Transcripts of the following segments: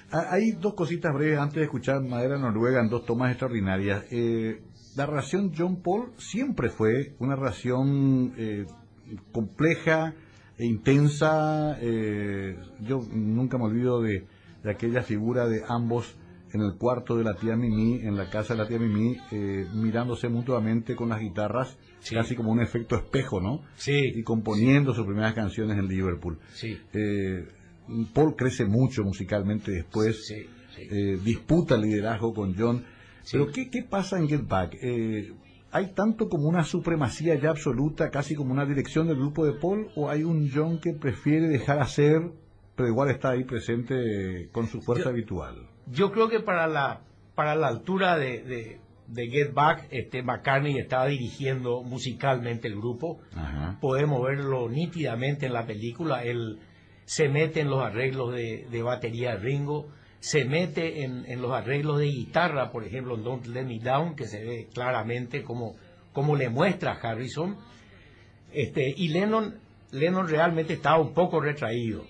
Hay dos cositas breves antes de escuchar Madera Noruega en dos tomas extraordinarias. La relación John Paul siempre fue una relación compleja e intensa. Yo nunca me olvido de aquella figura de ambos en el cuarto de la tía Mimi, en la casa de la tía Mimi, mirándose mutuamente con las guitarras, sí, casi como un efecto espejo, ¿no? Sí. Y componiendo sus primeras canciones en Liverpool. Sí. Paul crece mucho musicalmente después, sí, sí. Disputa el liderazgo con John. Sí. Pero ¿qué pasa en Get Back? ¿Hay tanto como una supremacía ya absoluta, casi como una dirección del grupo de Paul, o hay un John que prefiere dejar hacer, pero igual está ahí presente con su fuerza habitual? Yo creo que para la altura de Get Back, McCartney estaba dirigiendo musicalmente el grupo. Ajá. Podemos verlo nítidamente en la película. Él se mete en los arreglos de batería de Ringo, se mete en los arreglos de guitarra, por ejemplo, en Don't Let Me Down, que se ve claramente como le muestra a Harrison. Y Lennon realmente estaba un poco retraído.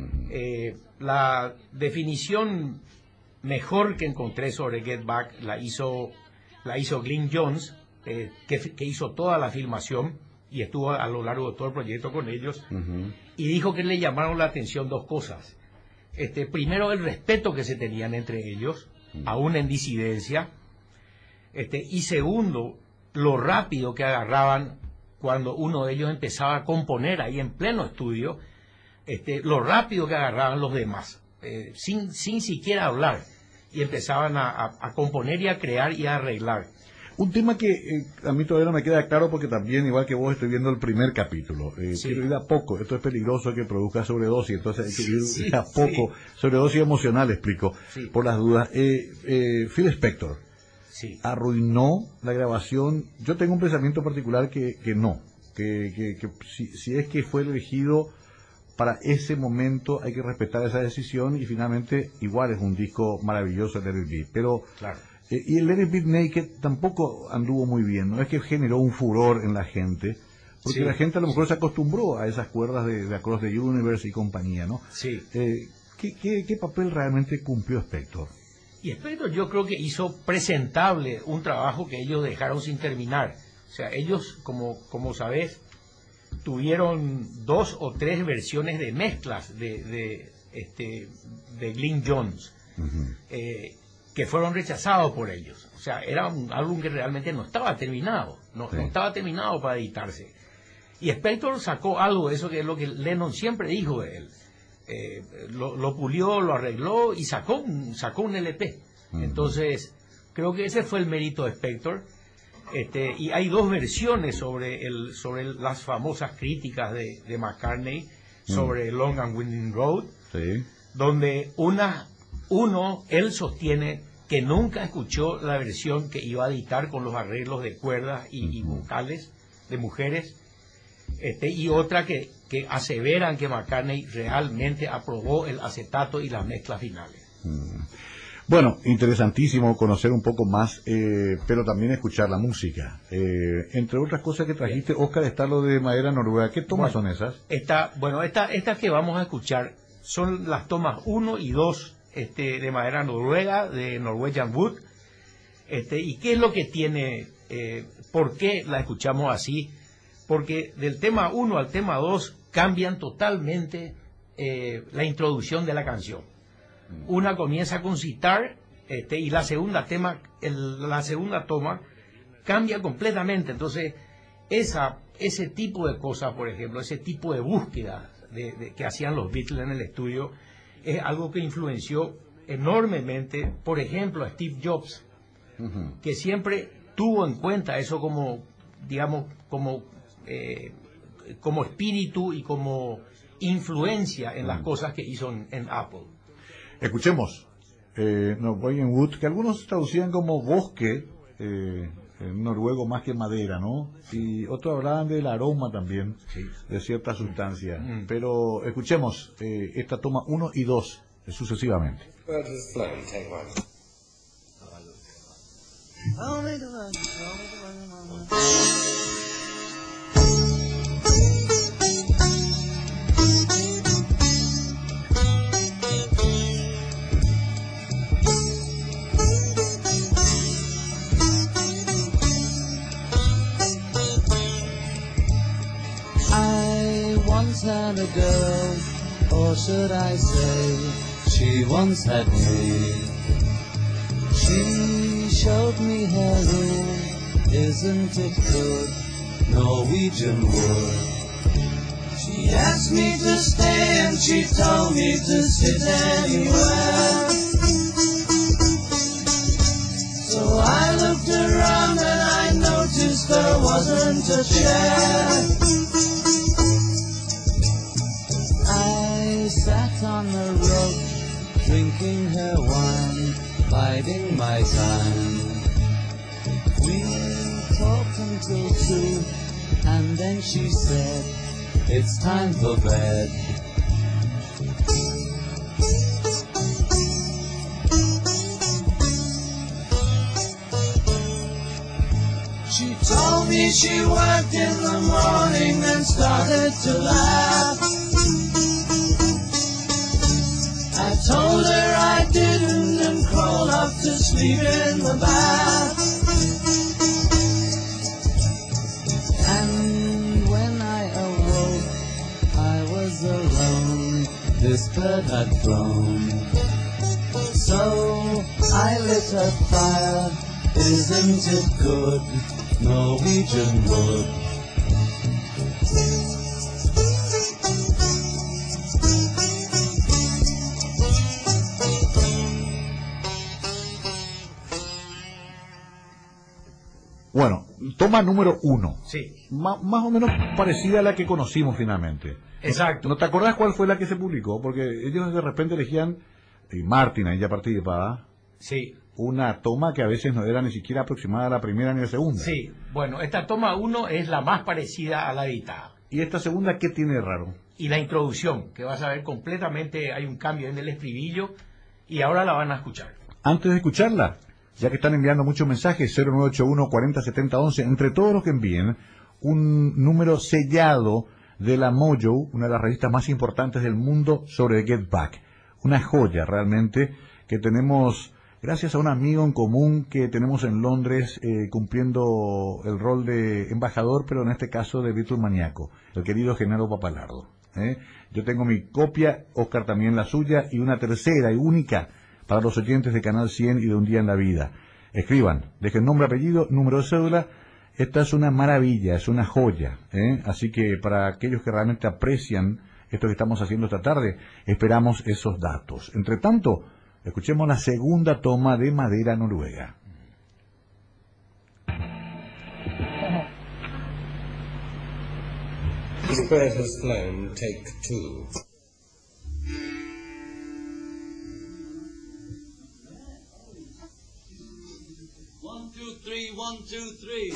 La definición mejor que encontré sobre Get Back la hizo Glyn Johns, que hizo toda la filmación y estuvo a lo largo de todo el proyecto con ellos. Uh-huh. Y dijo que le llamaron la atención dos cosas. Primero, el respeto que se tenían entre ellos, aún en disidencia. Y segundo, lo rápido que agarraban cuando uno de ellos empezaba a componer ahí en pleno estudio, lo rápido que agarraban los demás, sin siquiera hablar, y empezaban a componer y a crear y a arreglar. Un tema que a mí todavía no me queda claro, porque también, igual que vos, estoy viendo el primer capítulo. Sí. Quiero ir a poco. Esto es peligroso que produzca sobredosis, entonces hay que ir Sí, a poco. Sí. Sobredosis emocional, explico, Sí. por las dudas. Phil Spector Sí. arruinó la grabación. Yo tengo un pensamiento particular que no. Que si es que fue elegido para ese momento, hay que respetar esa decisión, y finalmente igual es un disco maravilloso, Let It Be. Pero Claro. y el Let It Be Naked tampoco anduvo muy bien, no es que generó un furor en la gente, porque Sí, la gente a lo mejor sí. se acostumbró a esas cuerdas de Across the Universe y compañía, ¿no? Sí. ¿Qué papel realmente cumplió Spector? Y Spector yo creo que hizo presentable un trabajo que ellos dejaron sin terminar. O sea, ellos, como sabés, tuvieron 2 o 3 versiones de mezclas de Glyn Johns. Uh-huh. Que fueron rechazados por ellos. O sea, era un álbum que realmente no estaba terminado, no estaba terminado para editarse. Y Spector sacó algo de eso, que es lo que Lennon siempre dijo de él. Lo pulió, lo arregló y sacó un LP. Uh-huh. Entonces, creo que ese fue el mérito de Spector. Y hay 2 versiones sobre las famosas críticas de McCartney sobre Long and Winding Road, Sí. donde él sostiene que nunca escuchó la versión que iba a editar con los arreglos de cuerdas y vocales de mujeres, y otra que aseveran que McCartney realmente aprobó el acetato y las mezclas finales. Bueno, interesantísimo conocer un poco más, pero también escuchar la música. Entre otras cosas que trajiste, Oscar, está lo de Madera Noruega. ¿Qué tomas son esas? Estas que vamos a escuchar son las tomas 1 y 2 de Madera Noruega, de Norwegian Wood. ¿Y qué es lo que tiene? ¿Por qué la escuchamos así? Porque del tema 1 al tema 2 cambian totalmente la introducción de la canción. Una comienza con sitar, y la segunda toma cambia completamente. Entonces, ese tipo de cosas, por ejemplo, ese tipo de búsqueda que hacían los Beatles en el estudio, es algo que influenció enormemente, por ejemplo, a Steve Jobs, que siempre tuvo en cuenta eso como espíritu y como influencia en las cosas que hizo en Apple. Escuchemos Norwegian Wood, que algunos traducían como bosque, en noruego más que madera, ¿no? Y otros hablaban del aroma también, Sí. de cierta sustancia. Pero escuchemos esta toma 1 y 2 sucesivamente. a girl, or should I say, she once had me. She showed me her room, isn't it good, Norwegian wood. She asked me to stay and she told me to sit anywhere. So I looked around and I noticed there wasn't a chair. I sat on the rug, drinking her wine, biding my time. We talked until 2, and then she said, it's time for bed. She told me she worked in the morning and started to laugh. I told her I didn't and crawled off to sleep in the bath. And when I awoke, I was alone, this bird had flown. So I lit a fire, isn't it good, Norwegian wood. Bueno, toma número 1. Sí. Más o menos parecida a la que conocimos finalmente. Exacto. ¿No te acordás cuál fue la que se publicó? Porque ellos de repente elegían, y Martin ahí ya participaba, Sí. una toma que a veces no era ni siquiera aproximada a la primera ni a la segunda. Sí. Bueno, esta toma 1 es la más parecida a la editada. ¿Y esta segunda qué tiene de raro? Y la introducción, que vas a ver completamente, hay un cambio en el estribillo, y ahora la van a escuchar. Antes de escucharla, ya que están enviando muchos mensajes, 0981 40 70 11, entre todos los que envíen, un número sellado de la Mojo, una de las revistas más importantes del mundo sobre Get Back. Una joya realmente que tenemos gracias a un amigo en común que tenemos en Londres cumpliendo el rol de embajador, pero en este caso de Beatle Maníaco, el querido Genaro Papalardo. Yo tengo mi copia, Oscar también la suya, y una tercera y única para los oyentes de Canal 100 y de Un Día en la Vida. Escriban, dejen nombre, apellido, número de cédula. Esta es una maravilla, es una joya. Así que para aquellos que realmente aprecian esto que estamos haciendo esta tarde, esperamos esos datos. Entre tanto, escuchemos la segunda toma de Madera Noruega. This bird has flown, take 2. One, two, three, 1, 2,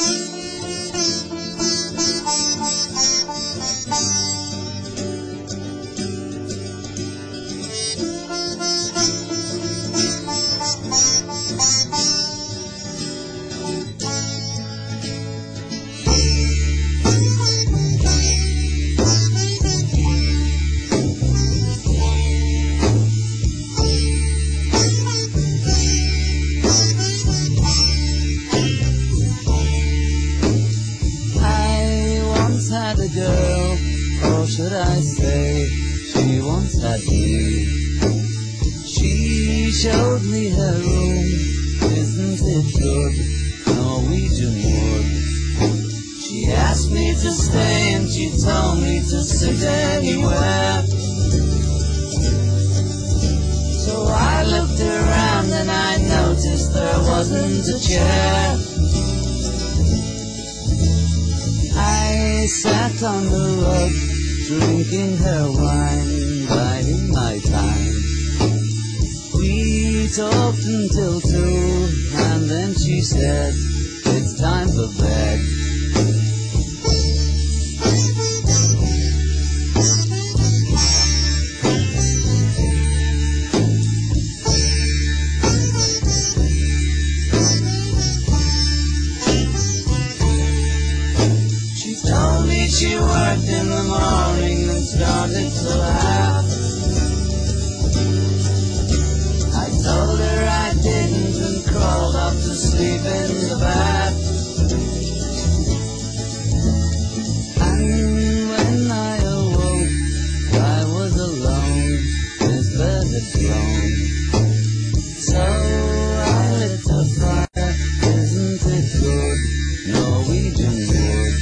girl, or should I say, she once had me. She showed me her room, isn't it good, Norwegian wood. She asked me to stay and she told me to sit anywhere. So I looked around and I noticed there wasn't a chair. I sat on the rug, drinking her wine, biding my time. We talked until 2, and then she said, it's time for bed. She worked in the morning and started to laugh. I told her I didn't and crawled off to sleep in the bath. And when I awoke, alone. So I lit a fire, isn't it good? Norwegian wood.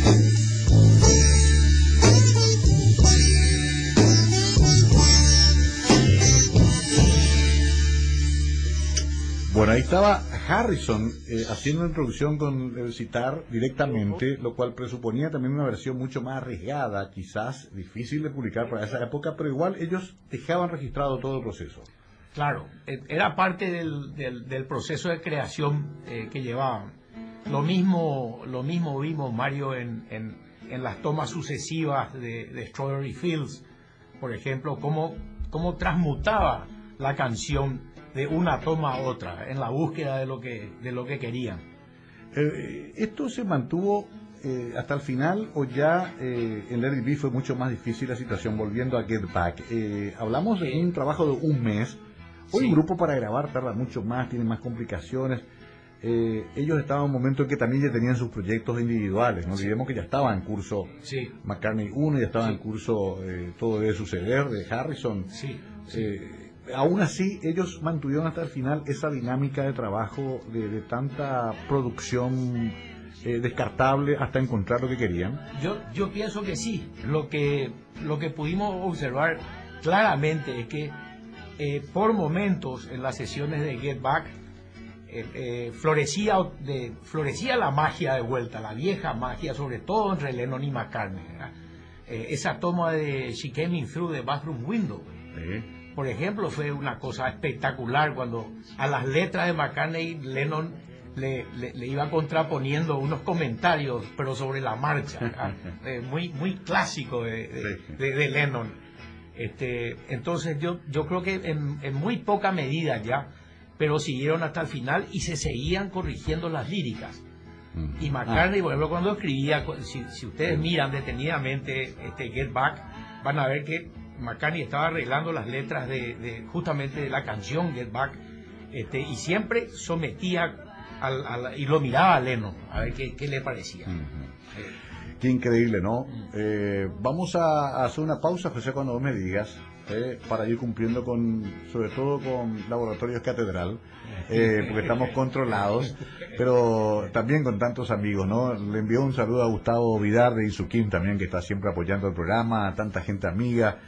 Bueno, ahí estaba Harrison haciendo una introducción con el citar directamente, lo cual presuponía también una versión mucho más arriesgada, quizás difícil de publicar para esa época, pero igual ellos dejaban registrado todo el proceso. Claro, era parte del proceso de creación que llevaban. Lo mismo vimos, Mario, en las tomas sucesivas de Strawberry Fields, por ejemplo, cómo transmutaba la canción de una toma a otra en la búsqueda de lo que querían. ¿Esto se mantuvo hasta el final o ya en Let It Be fue mucho más difícil la situación volviendo a Get Back? Hablamos de un trabajo de un mes. Hoy un grupo para grabar tarda mucho más, tiene más complicaciones. Ellos estaban en un momento en que también ya tenían sus proyectos individuales. No olvidemos que ya estaba en curso McCartney 1, ya estaba en curso Todo Debe Suceder de Harrison. Aún así, ellos mantuvieron hasta el final esa dinámica de trabajo de tanta producción descartable hasta encontrar lo que querían. Yo pienso que sí. Lo que pudimos observar claramente es que por momentos en las sesiones de Get Back florecía la magia de vuelta, la vieja magia, sobre todo entre Lennon y McCartney, ¿verdad? Esa toma de She Came In Through the Bathroom Window, por ejemplo, fue una cosa espectacular cuando a las letras de McCartney Lennon le iba contraponiendo unos comentarios, pero sobre la marcha, muy clásico de Lennon. Entonces yo creo que en muy poca medida ya, pero siguieron hasta el final y se seguían corrigiendo las líricas. Y McCartney, por ejemplo, cuando escribía, si ustedes miran detenidamente Get Back, van a ver que McCartney estaba arreglando las letras justamente de la canción Get Back, y siempre sometía y lo miraba a Lennon a ver qué le parecía. Qué increíble, ¿no? Vamos a hacer una pausa, José, cuando vos me digas, para ir cumpliendo sobre todo con Laboratorios Catedral, porque estamos controlados, pero también con tantos amigos, ¿no? Le envío un saludo a Gustavo Vidar de Isuquín también, que está siempre apoyando el programa, a tanta gente amiga,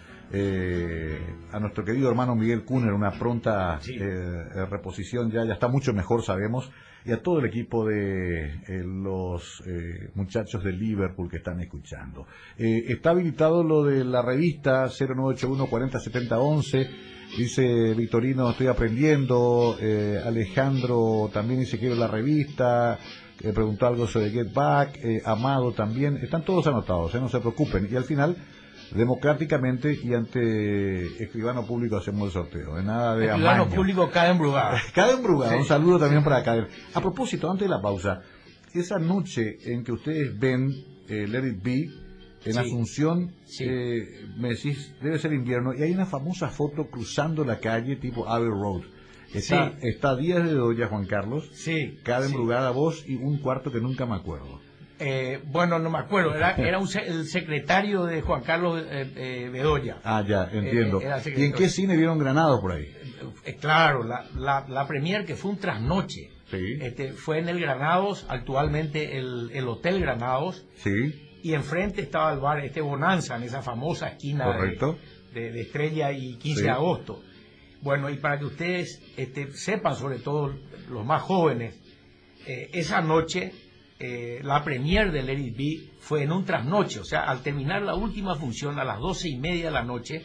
a nuestro querido hermano Miguel Kuhner, una pronta reposición, ya está mucho mejor, sabemos, y a todo el equipo de los muchachos de Liverpool que están escuchando. Está habilitado lo de la revista 0981 407011, dice Victorino, estoy aprendiendo. Alejandro también dice, quiero la revista. Preguntó algo sobre Get Back. Amado también, están todos anotados, no se preocupen, y al final democráticamente y ante escribano público hacemos el sorteo, nada de escribano amaño. Público Caden Brugada. Caden Brugada, un saludo también para Caden. A propósito, antes de la pausa, esa noche en que ustedes ven Let It Be en Asunción, me decís, debe ser invierno, y hay una famosa foto cruzando la calle tipo Abbey Road. Está Díaz de Bedoya, Juan Carlos, Caden Brugada, vos y un cuarto que nunca me acuerdo. Bueno, no me acuerdo, era el secretario de Juan Carlos Bedoya. Ah, ya, entiendo. ¿Y en qué cine vieron Granados por ahí? Claro, la premier, que fue un trasnoche. Fue en el Granados, actualmente el Hotel Granados. Y enfrente estaba el bar Bonanza, en esa famosa esquina de Estrella y 15 de agosto. Bueno, y para que ustedes sepan, sobre todo los más jóvenes, esa noche la premier de Let It Be fue en un trasnoche, o sea, al terminar la última función a las 12:30 de la noche,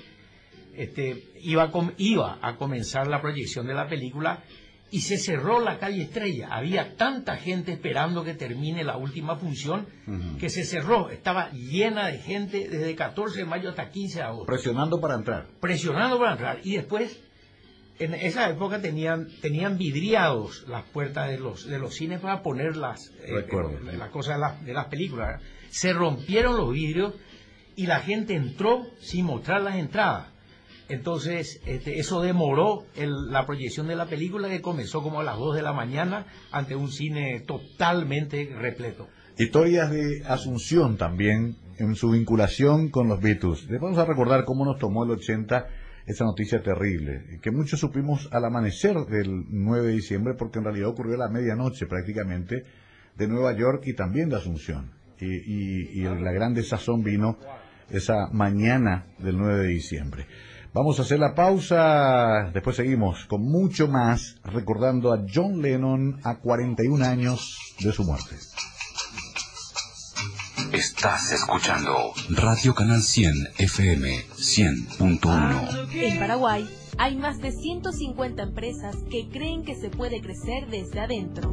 iba a comenzar la proyección de la película y se cerró la calle Estrella. Había tanta gente esperando que termine la última función que se cerró. Estaba llena de gente desde 14 de mayo hasta 15 de agosto. Presionando para entrar. Y después, en esa época tenían vidriados las puertas de los cines para poner las cosas de las películas. Se rompieron los vidrios y la gente entró sin mostrar las entradas. Entonces, eso demoró la proyección de la película, que comenzó como a las 2 de la mañana ante un cine totalmente repleto. Historias de Asunción también en su vinculación con los Beatles. Les vamos a recordar cómo nos tomó el 80 esa noticia terrible, que muchos supimos al amanecer del 9 de diciembre, porque en realidad ocurrió a la medianoche prácticamente, de Nueva York y también de Asunción. Y la gran desazón vino esa mañana del 9 de diciembre. Vamos a hacer la pausa, después seguimos con mucho más, recordando a John Lennon a 41 años de su muerte. Estás escuchando Radio Canal 100 FM 100.1. En Paraguay hay más de 150 empresas que creen que se puede crecer desde adentro.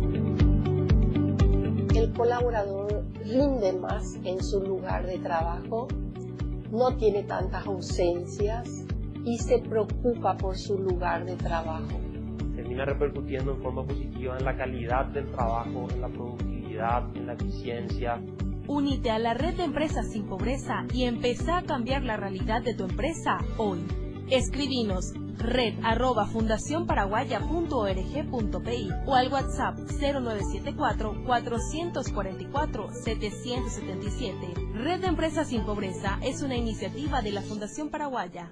El colaborador rinde más en su lugar de trabajo, no tiene tantas ausencias y se preocupa por su lugar de trabajo. Termina repercutiendo en forma positiva en la calidad del trabajo, en la productividad, en la eficiencia. Únete a la red de empresas sin pobreza y empezá a cambiar la realidad de tu empresa hoy. Escribinos red@fundacionparaguaya.org.pi o al WhatsApp 0974-444-777. Red de Empresas sin Pobreza es una iniciativa de la Fundación Paraguaya.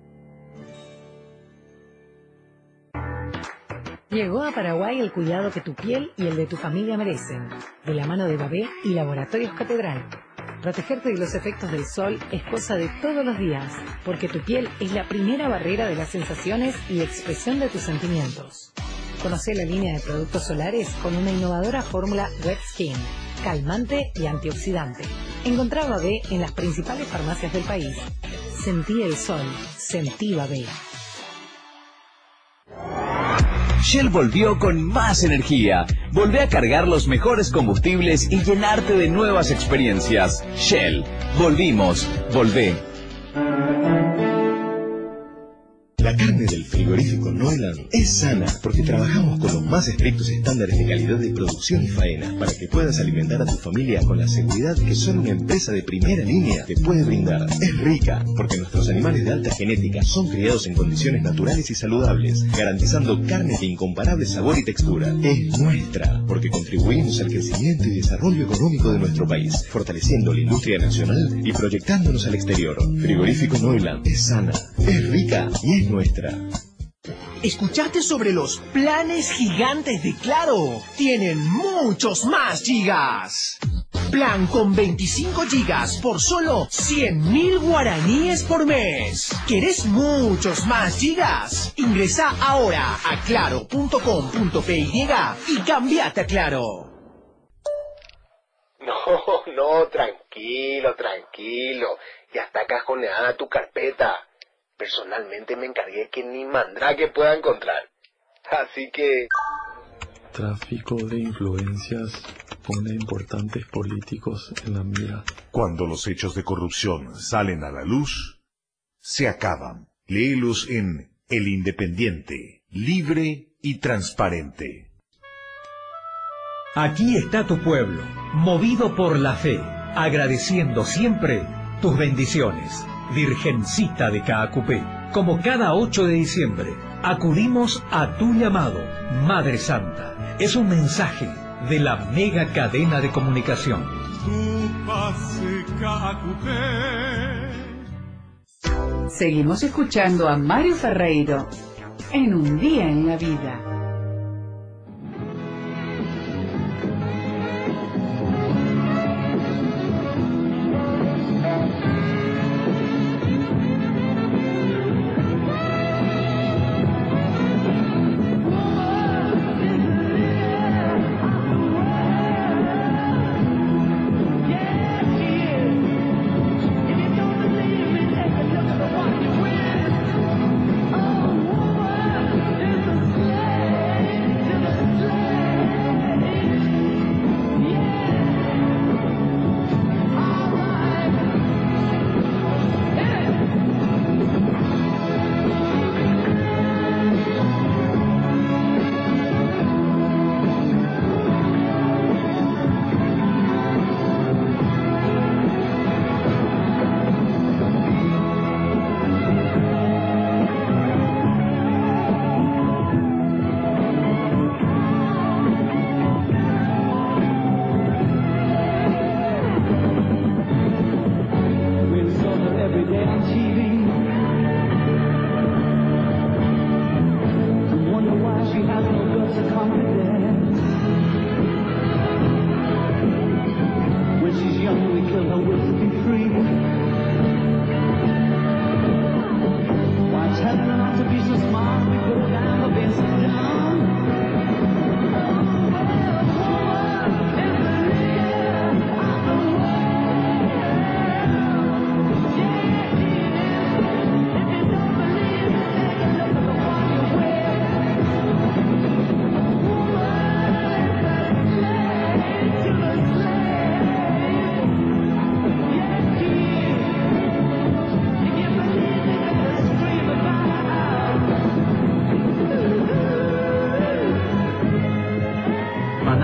Llegó a Paraguay el cuidado que tu piel y el de tu familia merecen, de la mano de Babé y Laboratorios Catedral. Protegerte de los efectos del sol es cosa de todos los días, porque tu piel es la primera barrera de las sensaciones y expresión de tus sentimientos. Conoce la línea de productos solares con una innovadora fórmula Red Skin, calmante y antioxidante. Encontrá Babé en las principales farmacias del país. Sentí el sol, sentí Babé. Shell volvió con más energía. Volvé a cargar los mejores combustibles y llenarte de nuevas experiencias. Shell, volvimos, volvé. La carne del frigorífico Neuland es sana porque trabajamos con los más estrictos estándares de calidad de producción y faena para que puedas alimentar a tu familia con la seguridad que solo una empresa de primera línea te puede brindar. Es rica porque nuestros animales de alta genética son criados en condiciones naturales y saludables, garantizando carne de incomparable sabor y textura. Es nuestra porque contribuimos al crecimiento y desarrollo económico de nuestro país, fortaleciendo la industria nacional y proyectándonos al exterior. Frigorífico Neuland es sana, es rica y es nuestra. ¿Escuchaste sobre los planes gigantes de Claro? Tienen muchos más gigas. Plan con 25 gigas por solo 100.000 guaraníes por mes. ¿Querés muchos más gigas? Ingresa ahora a claro.com.py y cambiate a Claro. No, tranquilo. Ya está cajoneada tu carpeta. Personalmente me encargué que ni Mandrake pueda encontrar. Así que... Tráfico de influencias pone importantes políticos en la mira. Cuando los hechos de corrupción salen a la luz, se acaban. Léelos en El Independiente, libre y transparente. Aquí está tu pueblo, movido por la fe, agradeciendo siempre tus bendiciones. Virgencita de Caacupé, como cada 8 de diciembre, acudimos a tu llamado, Madre Santa. Es un mensaje de la mega cadena de comunicación. Seguimos escuchando a Mario Ferreiro en Un Día en la Vida.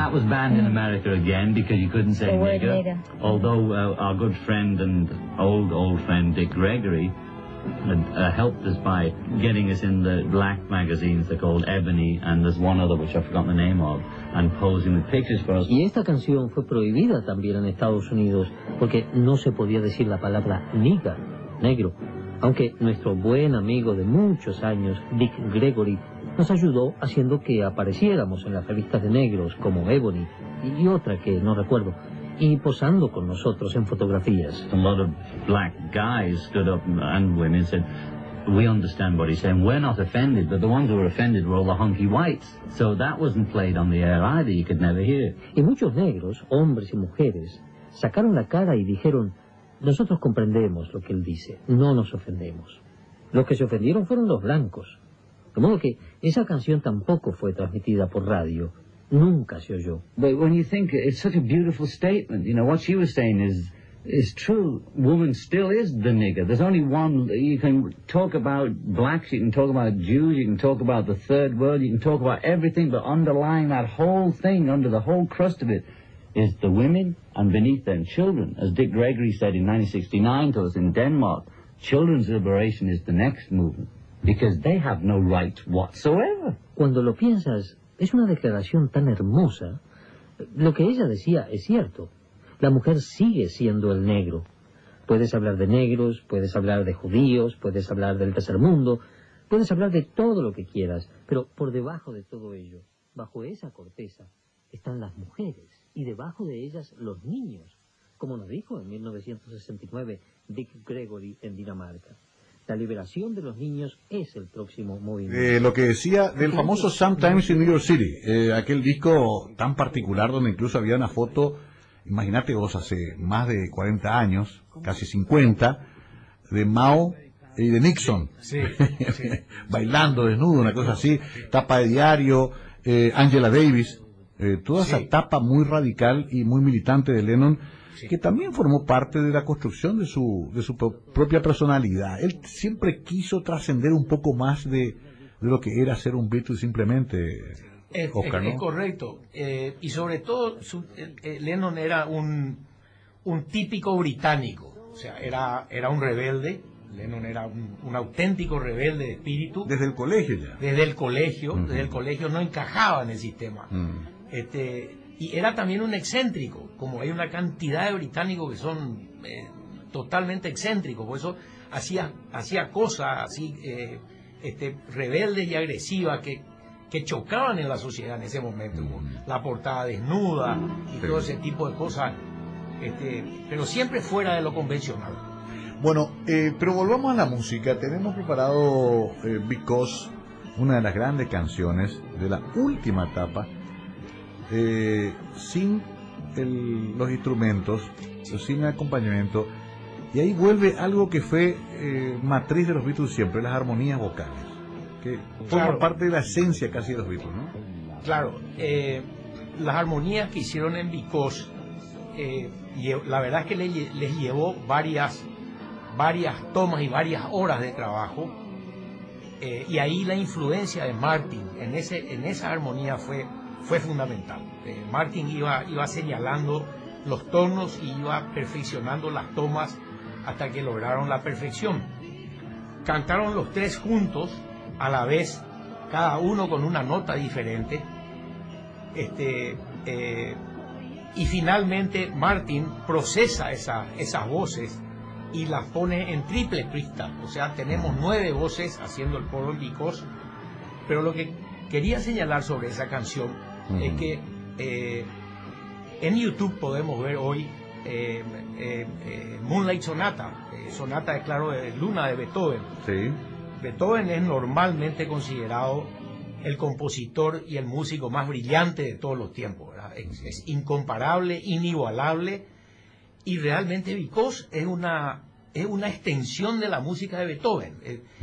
that was banned in America again because you couldn't say nigger. Although our good friend and old friend Dick Gregory had helped us by getting us in the black magazines they're called Ebony, and there's one other which I've forgotten the name of, and posing with pictures for us. Y esta canción fue prohibida también en Estados Unidos porque no se podía decir la palabra nigger, negro, aunque nuestro buen amigo de muchos años, Dick Gregory, nos ayudó haciendo que apareciéramos en las revistas de negros como Ebony y otra que no recuerdo, y posando con nosotros en fotografías. A lot of black guys stood up and women said, we understand what he's saying, we're not offended, but the ones who were offended were all the hunky whites. So that wasn't played on the air either, you could never hear it. Y muchos negros, hombres y mujeres, sacaron la cara y dijeron, nosotros comprendemos lo que él dice, no nos ofendemos. Los que se ofendieron fueron los blancos. De modo que esa canción tampoco fue transmitida por radio. Nunca se oyó. But when you think, it's such a beautiful statement. You know, what she was saying is true. Woman still is the nigger. There's only one. You can talk about blacks, you can talk about Jews, you can talk about the third world, you can talk about everything, but underlying that whole thing, under the whole crust of it, is the women, and beneath them children. As Dick Gregory said in 1969 to us in Denmark, children's liberation is the next movement, because they have no right whatsoever. Cuando lo piensas, es una declaración tan hermosa. Lo que ella decía es cierto. La mujer sigue siendo el negro. Puedes hablar de negros, puedes hablar de judíos, puedes hablar del tercer mundo, puedes hablar de todo lo que quieras, pero por debajo de todo ello, bajo esa corteza, están las mujeres y debajo de ellas los niños, como nos dijo en 1969 Dick Gregory en Dinamarca. La liberación de los niños es el próximo movimiento. Lo que decía del famoso Sometimes in New York City, aquel disco tan particular donde incluso había una foto, imagínate vos, hace más de 40 años, casi 50, de Mao y de Nixon, sí. bailando desnudo, una cosa así, tapa de diario, Angela Davis, toda esa tapa muy radical y muy militante de Lennon, que también formó parte de la construcción de su propia personalidad. Él siempre quiso trascender un poco más de lo que era ser un Beatle simplemente, Oscar, ¿no? Es correcto. Y sobre todo, Lennon era un típico británico. O sea, era un rebelde. Lennon era un auténtico rebelde de espíritu. Desde el colegio ya. Desde el colegio no encajaba en el sistema. Y era también un excéntrico, como hay una cantidad de británicos que son totalmente excéntricos, por eso hacía cosas así rebeldes y agresivas que chocaban en la sociedad en ese momento, como la portada desnuda y todo ese tipo de cosas, pero siempre fuera de lo convencional. Bueno, pero volvamos a la música. Tenemos preparado Because, una de las grandes canciones de la última etapa, sin los instrumentos, sin acompañamiento, y ahí vuelve algo que fue matriz de los Beatles siempre, las armonías vocales, que forman parte de la esencia casi de los Beatles, ¿no? Claro, las armonías que hicieron en Because, la verdad es que les llevó varias tomas y varias horas de trabajo, y ahí la influencia de Martin en esa armonía fue fundamental. Martin iba señalando los tonos y iba perfeccionando las tomas hasta que lograron la perfección. Cantaron los tres juntos a la vez, cada uno con una nota diferente, y finalmente Martin procesa esas voces y las pone en triple pista. O sea, tenemos 9 voces haciendo el coro en Because. Pero lo que quería señalar sobre esa canción es que en YouTube podemos ver hoy Moonlight Sonata, sonata de Claro de Luna de Beethoven. Sí. Beethoven es normalmente considerado el compositor y el músico más brillante de todos los tiempos, ¿verdad? Es incomparable, inigualable, y realmente Because es una extensión de la música de Beethoven.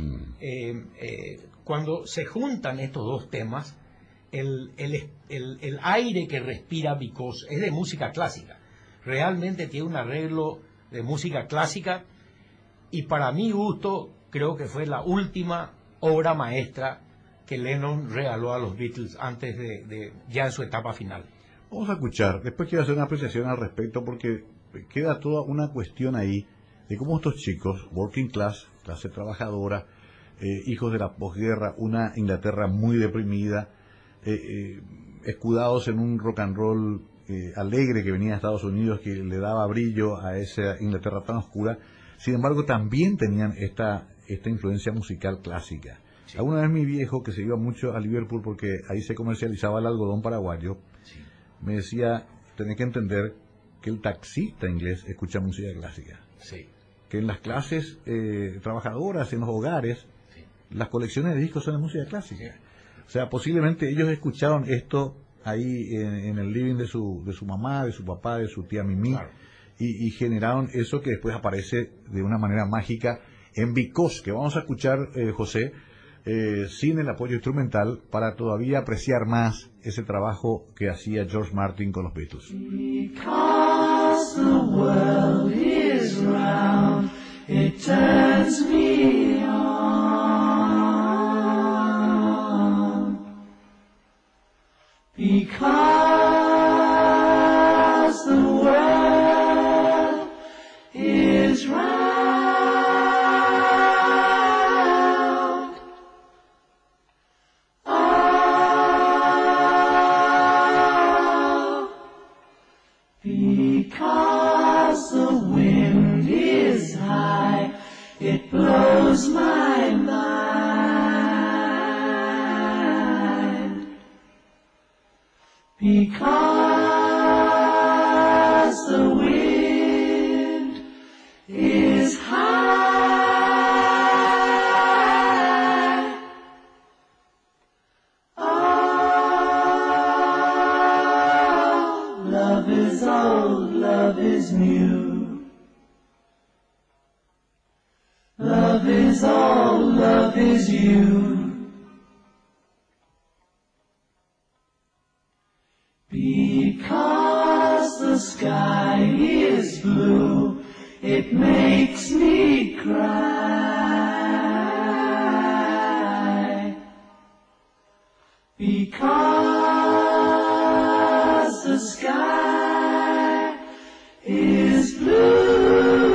Cuando se juntan estos dos temas, el aire que respira Because es de música clásica. Realmente tiene un arreglo de música clásica, y para mi gusto creo que fue la última obra maestra que Lennon regaló a los Beatles antes de ya en su etapa final. Vamos a escuchar, después quiero hacer una apreciación al respecto porque queda toda una cuestión ahí de cómo estos chicos, working class, clase trabajadora, hijos de la posguerra, una Inglaterra muy deprimida, escudados en un rock and roll alegre que venía de Estados Unidos, que le daba brillo a esa Inglaterra tan oscura, sin embargo también tenían esta influencia musical clásica. Sí. Alguna vez mi viejo, que se iba mucho a Liverpool porque ahí se comercializaba el algodón paraguayo, sí, me decía, tenés que entender que el taxista inglés escucha música clásica. Sí. Que en las clases trabajadoras, en los hogares, sí, las colecciones de discos son de música clásica. Sí. O sea, posiblemente ellos escucharon esto ahí en el living de su mamá, de su papá, de su tía Mimi, claro, y generaron eso que después aparece de una manera mágica en Because, que vamos a escuchar, José, sin el apoyo instrumental, para todavía apreciar más ese trabajo que hacía George Martin con los Beatles. Because the world is round, it turns me on. Because the world is round. Oh, because the wind is high, it blows my mind. Because the wind is high. Oh, love is old, love is new. Love is old, love is you. Because the sky is blue, it makes me cry. Because the sky is blue.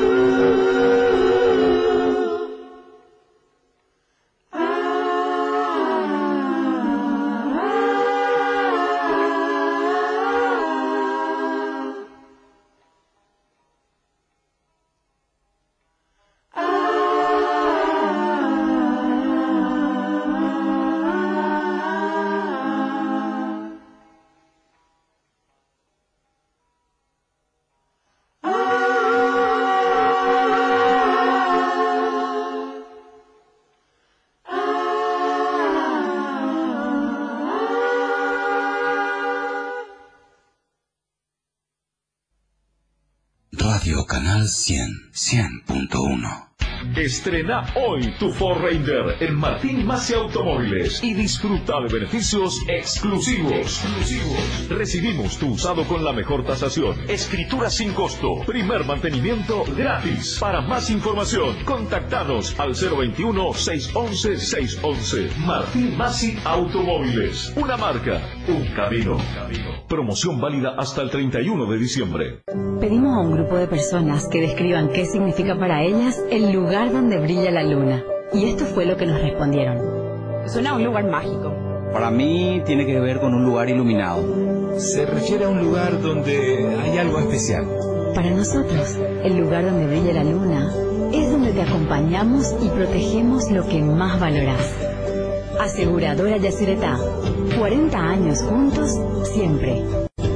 Radio Canal 100.1. Estrena hoy tu 4Runner en Martín Massi Automóviles y disfruta de beneficios exclusivos. Recibimos tu usado con la mejor tasación, escritura sin costo, primer mantenimiento gratis. Para más información, contactanos al 021-611-611. Martín Massi Automóviles, una marca, un camino. Promoción válida hasta el 31 de diciembre. Pedimos a un grupo de personas que describan qué significa para ellas el lugar donde brilla la luna. Y esto fue lo que nos respondieron. Suena a un lugar mágico. Para mí tiene que ver con un lugar iluminado. Se refiere a un lugar donde hay algo especial. Para nosotros, el lugar donde brilla la luna es donde te acompañamos y protegemos lo que más valorás. Aseguradora Yacyretá. 40 años juntos, siempre.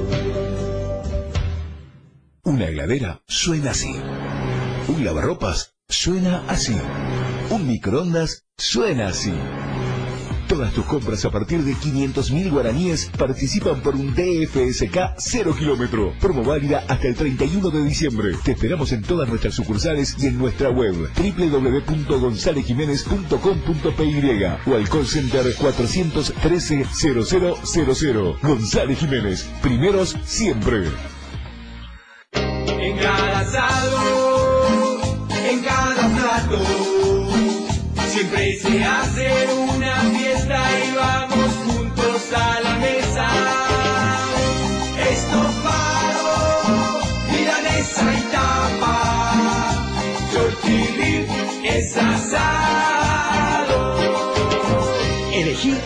Una heladera suena así. Un lavarropas suena así. Un microondas suena así. Todas tus compras a partir de 500.000 guaraníes participan por un DFSK 0 kilómetro. Promo válida hasta el 31 de diciembre. Te esperamos en todas nuestras sucursales y en nuestra web www.gonzalezjimenez.com.py o al call center 413-0000. González Jiménez, primeros siempre. En cada asado, en cada plato, siempre se hace una fiesta y vamos juntos a la mesa.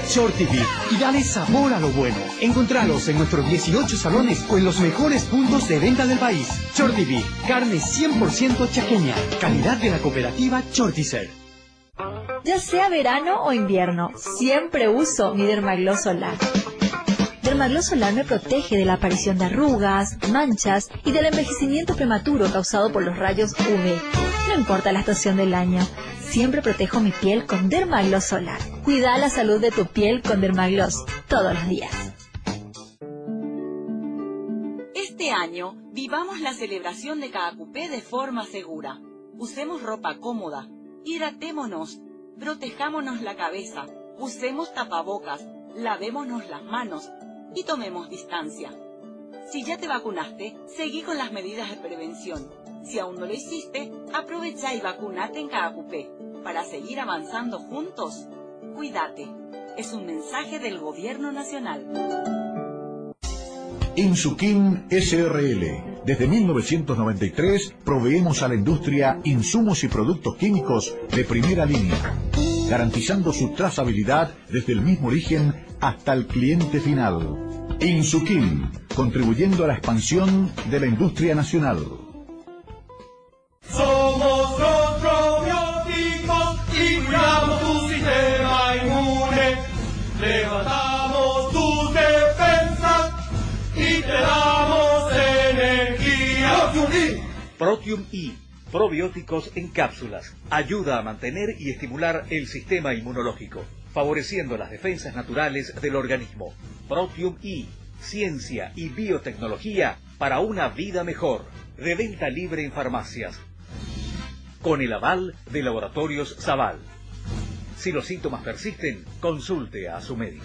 Shorty Beef y dale sabor a lo bueno. Encontralos en nuestros 18 salones o en los mejores puntos de venta del país. Shorty Beef, carne 100% chaqueña, calidad de la cooperativa Shorticer. Ya sea verano o invierno, siempre uso mi Dermagloss Solar. Dermagloss Solar me protege de la aparición de arrugas, manchas y del envejecimiento prematuro causado por los rayos UV. No importa la estación del año, siempre protejo mi piel con Dermagloss Solar. Cuida la salud de tu piel con Dermagloss todos los días. Este año, vivamos la celebración de Caacupé de forma segura. Usemos ropa cómoda, hidratémonos, protejámonos la cabeza, usemos tapabocas, lavémonos las manos y tomemos distancia. Si ya te vacunaste, seguí con las medidas de prevención. Si aún no lo hiciste, aprovecha y vacúnate en Caacupé. Para seguir avanzando juntos, cuídate. Es un mensaje del Gobierno Nacional. Insuquim SRL. Desde 1993 proveemos a la industria insumos y productos químicos de primera línea, garantizando su trazabilidad desde el mismo origen hasta el cliente final. Insuquim, contribuyendo a la expansión de la industria nacional. Somos los probióticos y cuidamos tu sistema inmune. Levantamos tus defensas y te damos energía. Protium E, probióticos en cápsulas, ayuda a mantener y estimular el sistema inmunológico, favoreciendo las defensas naturales del organismo. Protium E, ciencia y biotecnología para una vida mejor. De venta libre en farmacias, con el aval de Laboratorios Zaval. Si los síntomas persisten, consulte a su médico.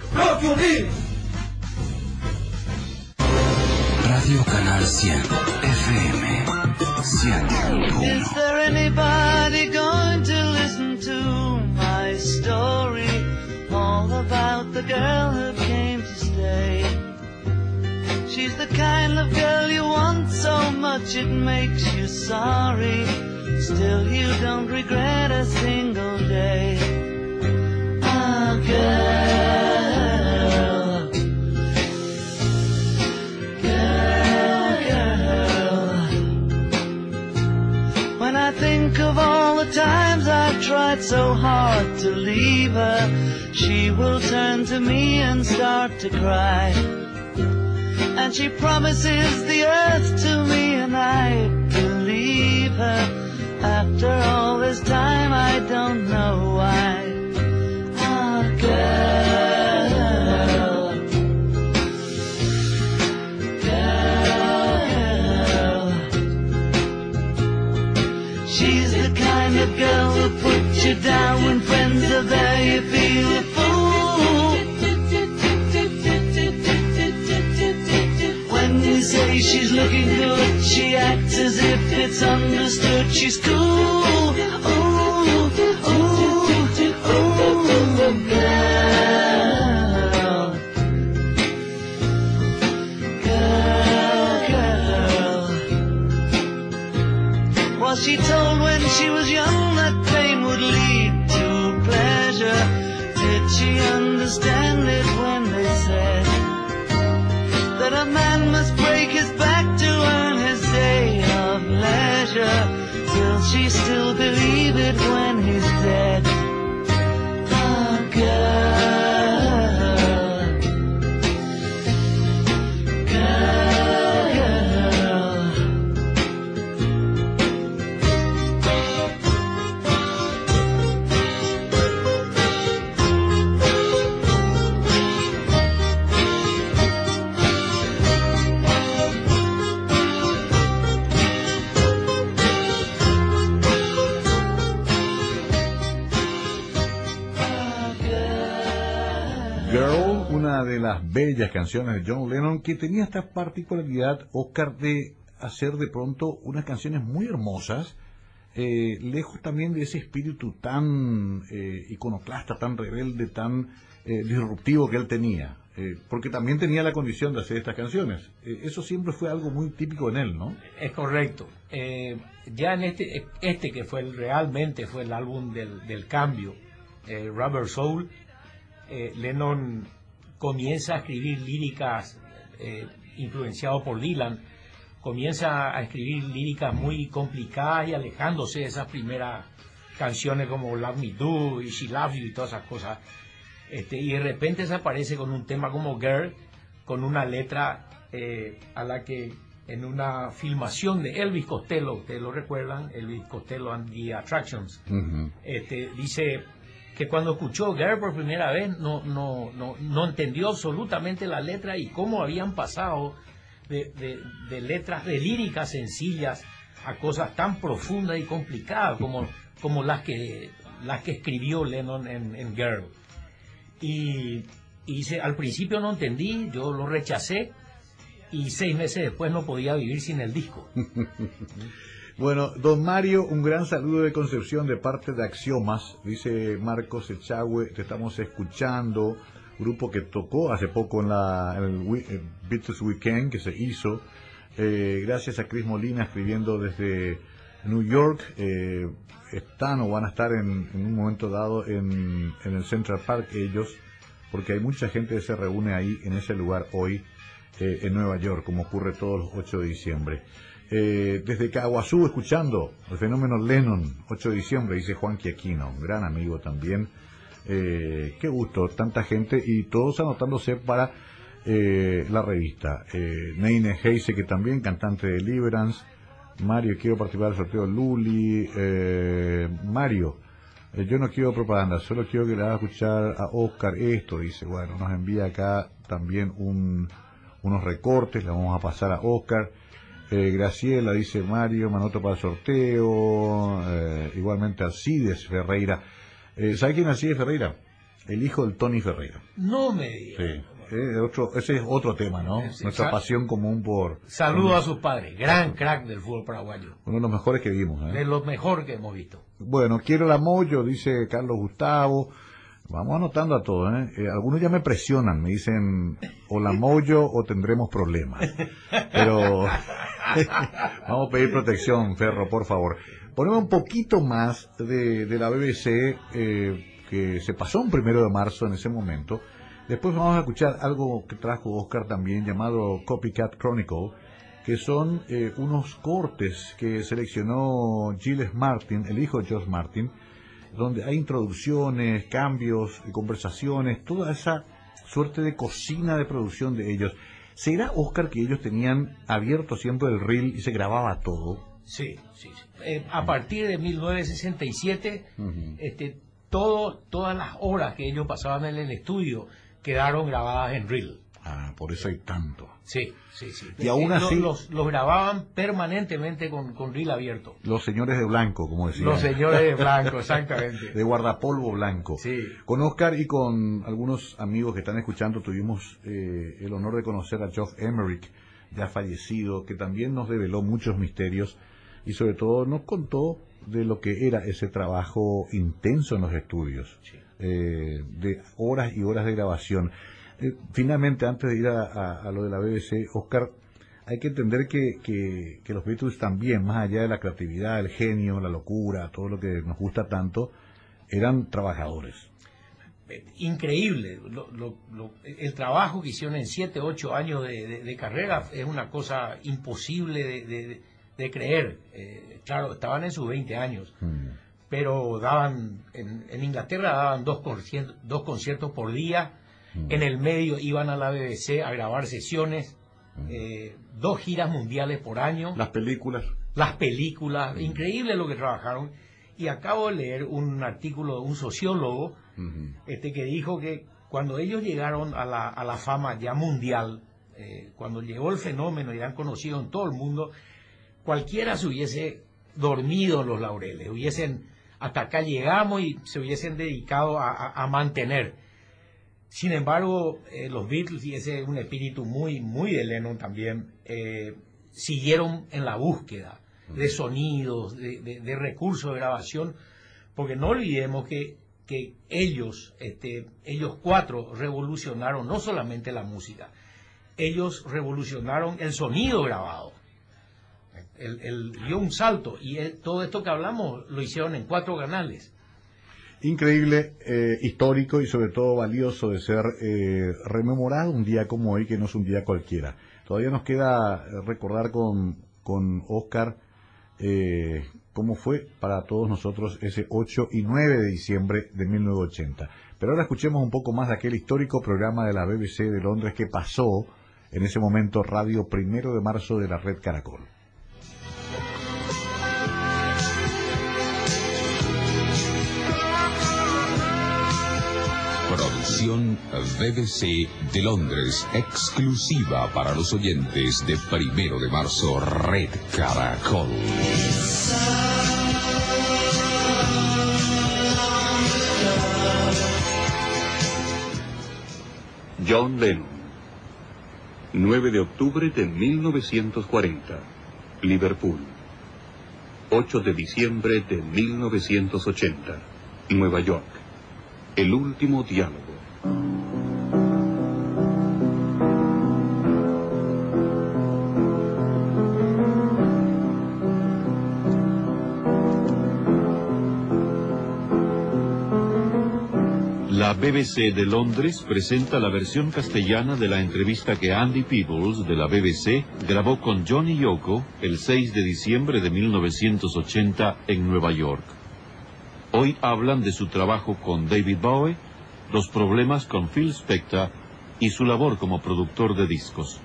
Radio Canal 100 FM 100.1. Is there anybody going to listen to my story? All about the girl who came to stay. She's the kind of girl you want so much it makes you sorry. Still you don't regret a single day. Ah, girl, girl, girl. When I think of all the times I've tried so hard to leave her, she will turn to me and start to cry. And she promises the earth to me and I believe her. After all this time I don't know why. Ah, girl, girl. She's the kind of girl who puts you down when friends are there. You feel a fool. When you say she's looking good, she acts as if it's understood. She's cool. Ooh, ooh, ooh, girl, girl, girl. Was she told when she was young that pain would lead to pleasure? Did she understand it when they said that a man must break his back to earn his day of leisure? Will she still believe it when he's dead? Ah, girl, girl. Girl, una de las bellas canciones de John Lennon, que tenía esta particularidad, Oscar, de hacer de pronto unas canciones muy hermosas, lejos también de ese espíritu tan iconoclasta, tan rebelde, tan disruptivo que él tenía, porque también tenía la condición de hacer estas canciones. Eso siempre fue algo muy típico en él, ¿no? Es correcto. Ya en este que fue realmente fue el álbum del cambio, Rubber Soul, Lennon comienza a escribir líricas influenciado por Dylan, comienza a escribir líricas muy complicadas y alejándose de esas primeras canciones como Love Me Do y She Loves You y todas esas cosas. Y de repente se aparece con un tema como Girl, con una letra a la que en una filmación de Elvis Costello, ustedes lo recuerdan, Elvis Costello and the Attractions, dice que cuando escuchó Girl por primera vez no entendió absolutamente la letra y cómo habían pasado de letras, de líricas sencillas a cosas tan profundas y complicadas como las que escribió Lennon en Girl. Y dice, al principio no entendí, yo lo rechacé y 6 meses después no podía vivir sin el disco. Bueno, don Mario, un gran saludo de Concepción de parte de Axiomas, dice Marcos Echagüe, te estamos escuchando, grupo que tocó hace poco en el Beatles Weekend que se hizo, gracias a Chris Molina escribiendo desde New York, están o van a estar en un momento dado en el Central Park ellos, porque hay mucha gente que se reúne ahí en ese lugar hoy en Nueva York, como ocurre todos los 8 de diciembre. Desde Caguazú escuchando el fenómeno Lennon, 8 de diciembre, dice Juan Quiaquino, un gran amigo también. Qué gusto, tanta gente y todos anotándose para la revista. Neine Heise, que también cantante de Deliverance. Mario, quiero participar del sorteo Luli. Mario, yo no quiero propaganda, solo quiero que le haga escuchar a Oscar esto, dice. Bueno, nos envía acá también unos recortes, le vamos a pasar a Oscar. Graciela, dice Mario, manoto para el sorteo. Igualmente Alcides Ferreira. ¿Sabe quién es Alcides Ferreira? El hijo del Tony Ferreira. No me digas. Sí. Ese es otro tema, ¿no? Nuestra pasión común por... Saludo a sus padres, gran crack del fútbol paraguayo. Uno de los mejores que vimos, ¿eh? De los mejores que hemos visto. Bueno, quiero la Moyo, dice Carlos Gustavo. Vamos anotando a todos, ¿eh? Algunos ya me presionan, me dicen o la Moyo o tendremos problemas. Pero vamos a pedir protección, Ferro, por favor. Ponemos un poquito más de la BBC, que se pasó un 1 de marzo en ese momento. Después vamos a escuchar algo que trajo Oscar también, llamado Copycat Chronicle, que son unos cortes que seleccionó Giles Martin, el hijo de George Martin, donde hay introducciones, cambios, conversaciones, toda esa suerte de cocina de producción de ellos. ¿Será, Oscar, que ellos tenían abierto siempre el reel y se grababa todo? Sí. A partir de 1967, todas las horas que ellos pasaban en el estudio quedaron grabadas en reel. Ah, por eso hay tanto. Sí. Y aún así... Los grababan permanentemente con reel abierto. Los señores de blanco, como decían. Los señores de blanco, exactamente. De guardapolvo blanco. Sí. Con Oscar y con algunos amigos que están escuchando tuvimos el honor de conocer a Geoff Emerick, ya fallecido, que también nos reveló muchos misterios y sobre todo nos contó de lo que era ese trabajo intenso en los estudios. Sí. De horas y horas de grabación. Finalmente, antes de ir a lo de la BBC, Oscar, hay que entender que los Beatles también, más allá de la creatividad, el genio, la locura, todo lo que nos gusta tanto, eran trabajadores. Increíble. El trabajo que hicieron en 7, 8 años de carrera es una cosa imposible de creer. Claro, estaban en sus 20 años. Pero daban, en Inglaterra daban dos conciertos por día, en el medio iban a la BBC a grabar sesiones, 2 giras mundiales por año. Las películas, increíble lo que trabajaron. Y acabo de leer un artículo de un sociólogo que dijo que cuando ellos llegaron a la fama ya mundial, cuando llegó el fenómeno y eran conocidos en todo el mundo, cualquiera se hubiese dormido en los laureles, hasta acá llegamos y se hubiesen dedicado a mantener. Sin embargo, los Beatles, y ese es un espíritu muy, muy de Lennon también, siguieron en la búsqueda de sonidos, de recursos de grabación, porque no olvidemos que ellos 4 revolucionaron no solamente la música, ellos revolucionaron el sonido grabado. Dio un salto y todo esto que hablamos lo hicieron en 4 canales. increíble, histórico y sobre todo valioso de ser rememorado un día como hoy, que no es un día cualquiera. Todavía nos queda recordar con Oscar cómo fue para todos nosotros ese 8 y 9 de diciembre de 1980. Pero ahora escuchemos un poco más de aquel histórico programa de la BBC de Londres que pasó en ese momento Radio 1 de marzo de la red Caracol. Producción BBC de Londres, exclusiva para los oyentes de 1 de marzo, Red Caracol. John Lennon, 9 de octubre de 1940, Liverpool. 8 de diciembre de 1980, Nueva York. El último diálogo. La BBC de Londres presenta la versión castellana de la entrevista que Andy Peebles, de la BBC, grabó con John y Yoko el 6 de diciembre de 1980 en Nueva York. Hoy hablan de su trabajo con David Bowie, los problemas con Phil Spector y su labor como productor de discos.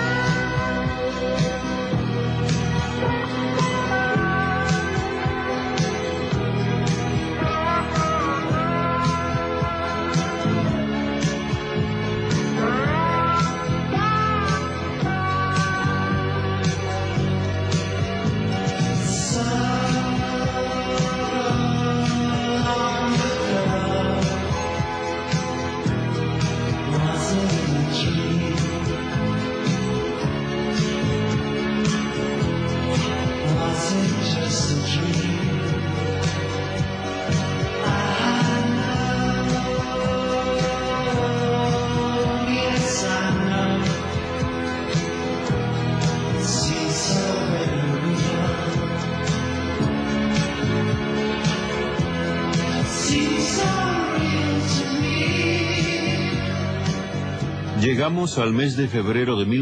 Llegamos al mes de febrero de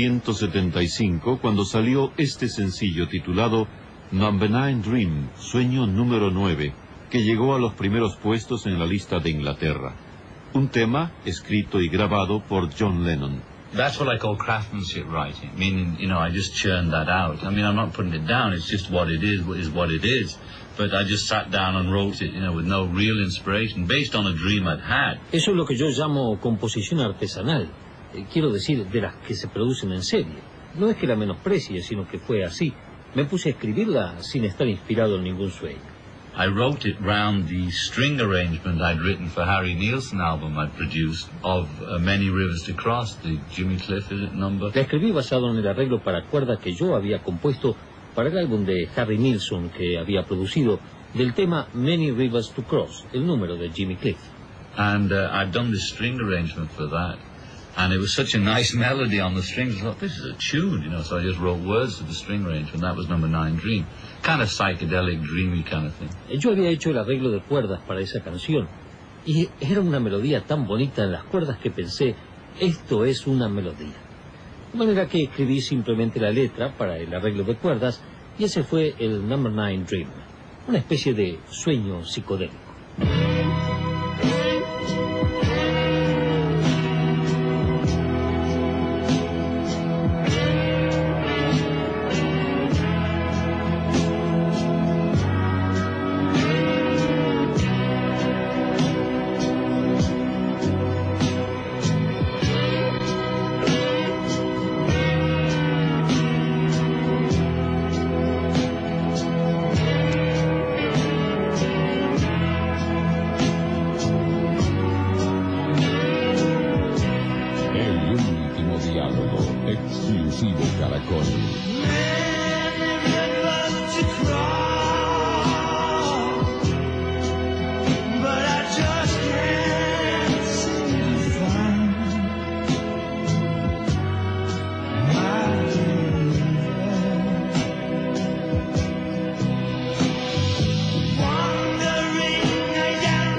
1975, cuando salió este sencillo titulado Number 9 Dream, Sueño número 9, que llegó a los primeros puestos en la lista de Inglaterra. Un tema escrito y grabado por John Lennon. That's what I call craftsmanship writing, meaning, I just churned that out. I mean, I'm not putting it down, it's just what it is what it is. But I just sat down and wrote it, with no real inspiration, based on a dream I'd had. Eso es lo que yo llamo composición artesanal. Quiero decir, de las que se producen en serie. No es que la menosprecie, sino que fue así. Me puse a escribirla sin estar inspirado en ningún sueño. I wrote it round the string arrangement I'd written for Harry Nilsson album I'd produced of Many Rivers to Cross, the Jimmy Cliff number. La escribí basado en el arreglo para cuerda que yo había compuesto para el álbum de Harry Nilsson que había producido, del tema Many Rivers to Cross, el número de Jimmy Cliff. And I'd done the string arrangement for that. And it was such a nice melody on the strings. I thought, this is a tune, so I just wrote words to the string arrangement. That was Number 9 Dream. Kind of psychedelic, dreamy kind of thing. Yo había hecho el arreglo de cuerdas para esa canción. Y era una melodía tan bonita en las cuerdas que pensé, esto es una melodía. De manera que escribí simplemente la letra para el arreglo de cuerdas, y ese fue el Number 9 Dream. Una especie de sueño psicodélico. Wandering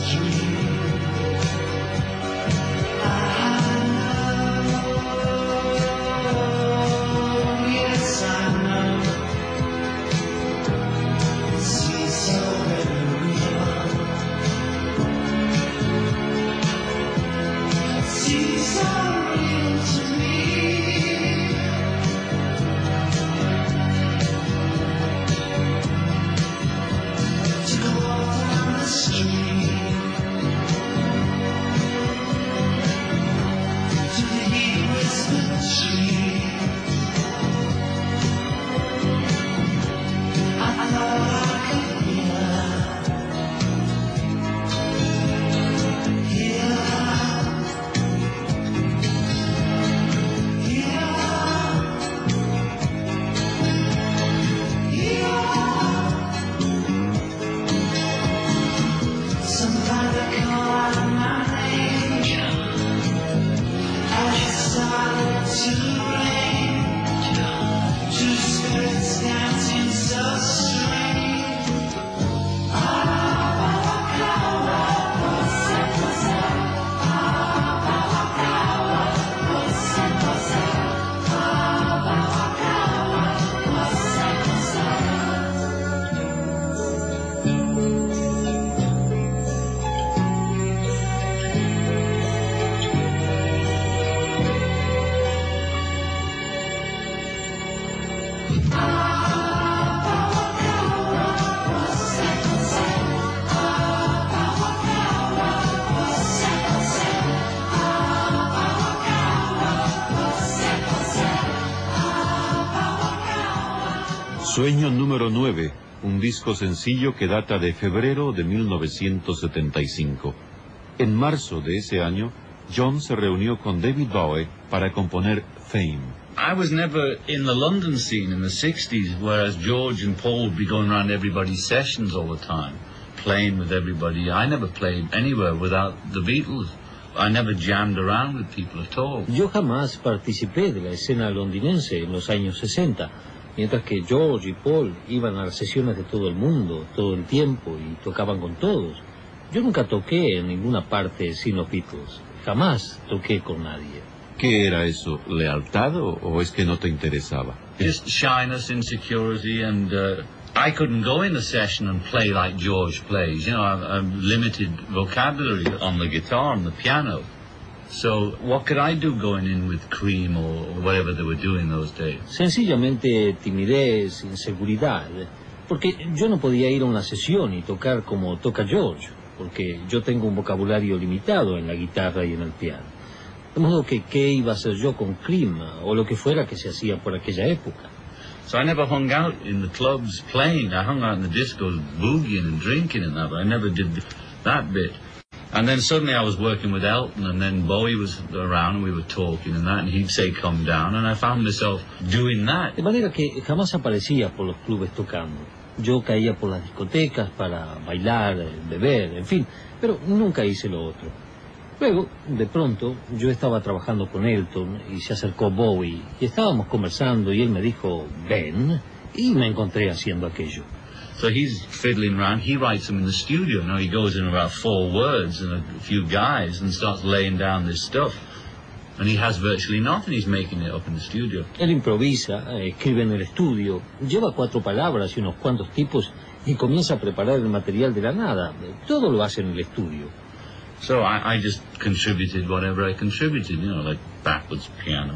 Sueño número 9, un disco sencillo que data de febrero de 1975. En marzo de ese año, John se reunió con David Bowie para componer Fame. I was never in the London scene in the 60s, whereas George and Paul would be going around everybody's sessions all the time, playing with everybody. I never played anywhere without the Beatles. I never jammed around with people at all. Yo jamás participé de la escena londinense en los años 60, mientras que George y Paul iban a las sesiones de todo el mundo, todo el tiempo, y tocaban con todos. Yo nunca toqué en ninguna parte sin los Beatles. Jamás toqué con nadie. ¿Qué era eso? ¿Lealtad o es que no te interesaba? Just shyness, insecurity, and I couldn't go in a session and play like George plays. You know, I'm limited vocabulary on the guitar and the piano. So what could I do going in with Cream or whatever they were doing those days? Sencillamente timidez, inseguridad, porque yo no podía ir a una sesión y tocar como toca George, porque yo tengo un vocabulario limitado en la guitarra y en el piano. De modo que, ¿qué iba a hacer yo con Cream o lo que fuera que se hacía por aquella época? So I never hung out in the clubs playing. I hung out in the discos boogieing and drinking and that, but I never did that bit. And then suddenly I was working with Elton, and then Bowie was around, and we were talking and that, and he'd say, come down, and I found myself doing that. De manera que jamás aparecía por los clubes tocando. Yo caía por las discotecas para bailar, beber, en fin, pero nunca hice lo otro. Luego, de pronto, yo estaba trabajando con Elton, y se acercó Bowie, y estábamos conversando, y él me dijo, ven, y me encontré haciendo aquello. So he's fiddling around. He writes them in the studio. Now he goes in about 4 words and a few guys and starts laying down this stuff. And he has virtually nothing. He's making it up in the studio. Él improvisa, escribe en el estudio, lleva 4 palabras y unos cuantos tipos y comienza a preparar el material de la nada. Todo lo hace en el estudio. So I just contributed whatever I contributed, you know, like backwards piano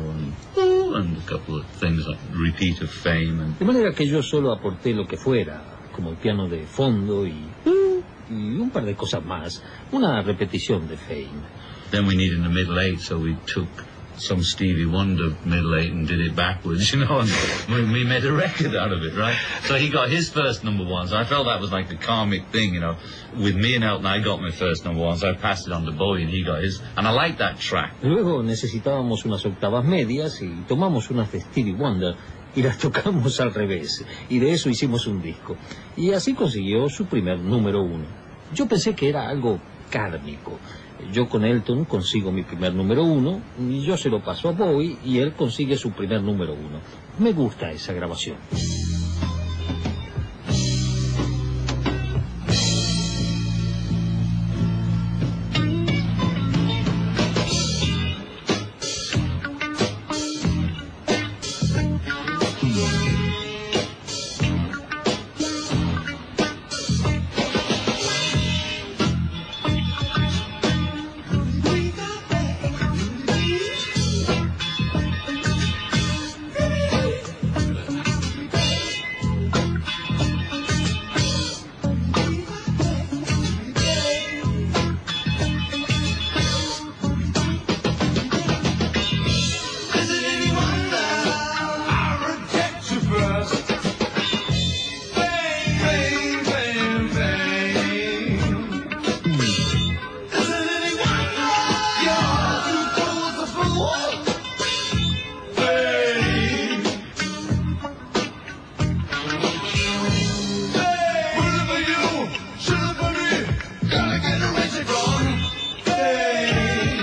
and a couple of things like repeat of Fame. And de manera que yo solo aporté lo que fuera, como el piano de fondo y un par de cosas más, una repetición de Fame. Then we needed a middle 8, so we took some Stevie Wonder middle 8 and did it backwards, you know, and we made a record out of it, right? So he got his first number 1, so I felt that was like the karmic thing, you know. With me and Elton, I got my first number 1, so I passed it on to Bowie and he got his, and I liked that track. Luego necesitábamos unas octavas medias y tomamos unas de Stevie Wonder y las tocamos al revés, y de eso hicimos un disco. Y así consiguió su primer número 1. Yo pensé que era algo kármico. Yo con Elton consigo mi primer número 1, y yo se lo paso a Bowie, y él consigue su primer número 1. Me gusta esa grabación. moon, sugar me, gotta get a race on. Hey.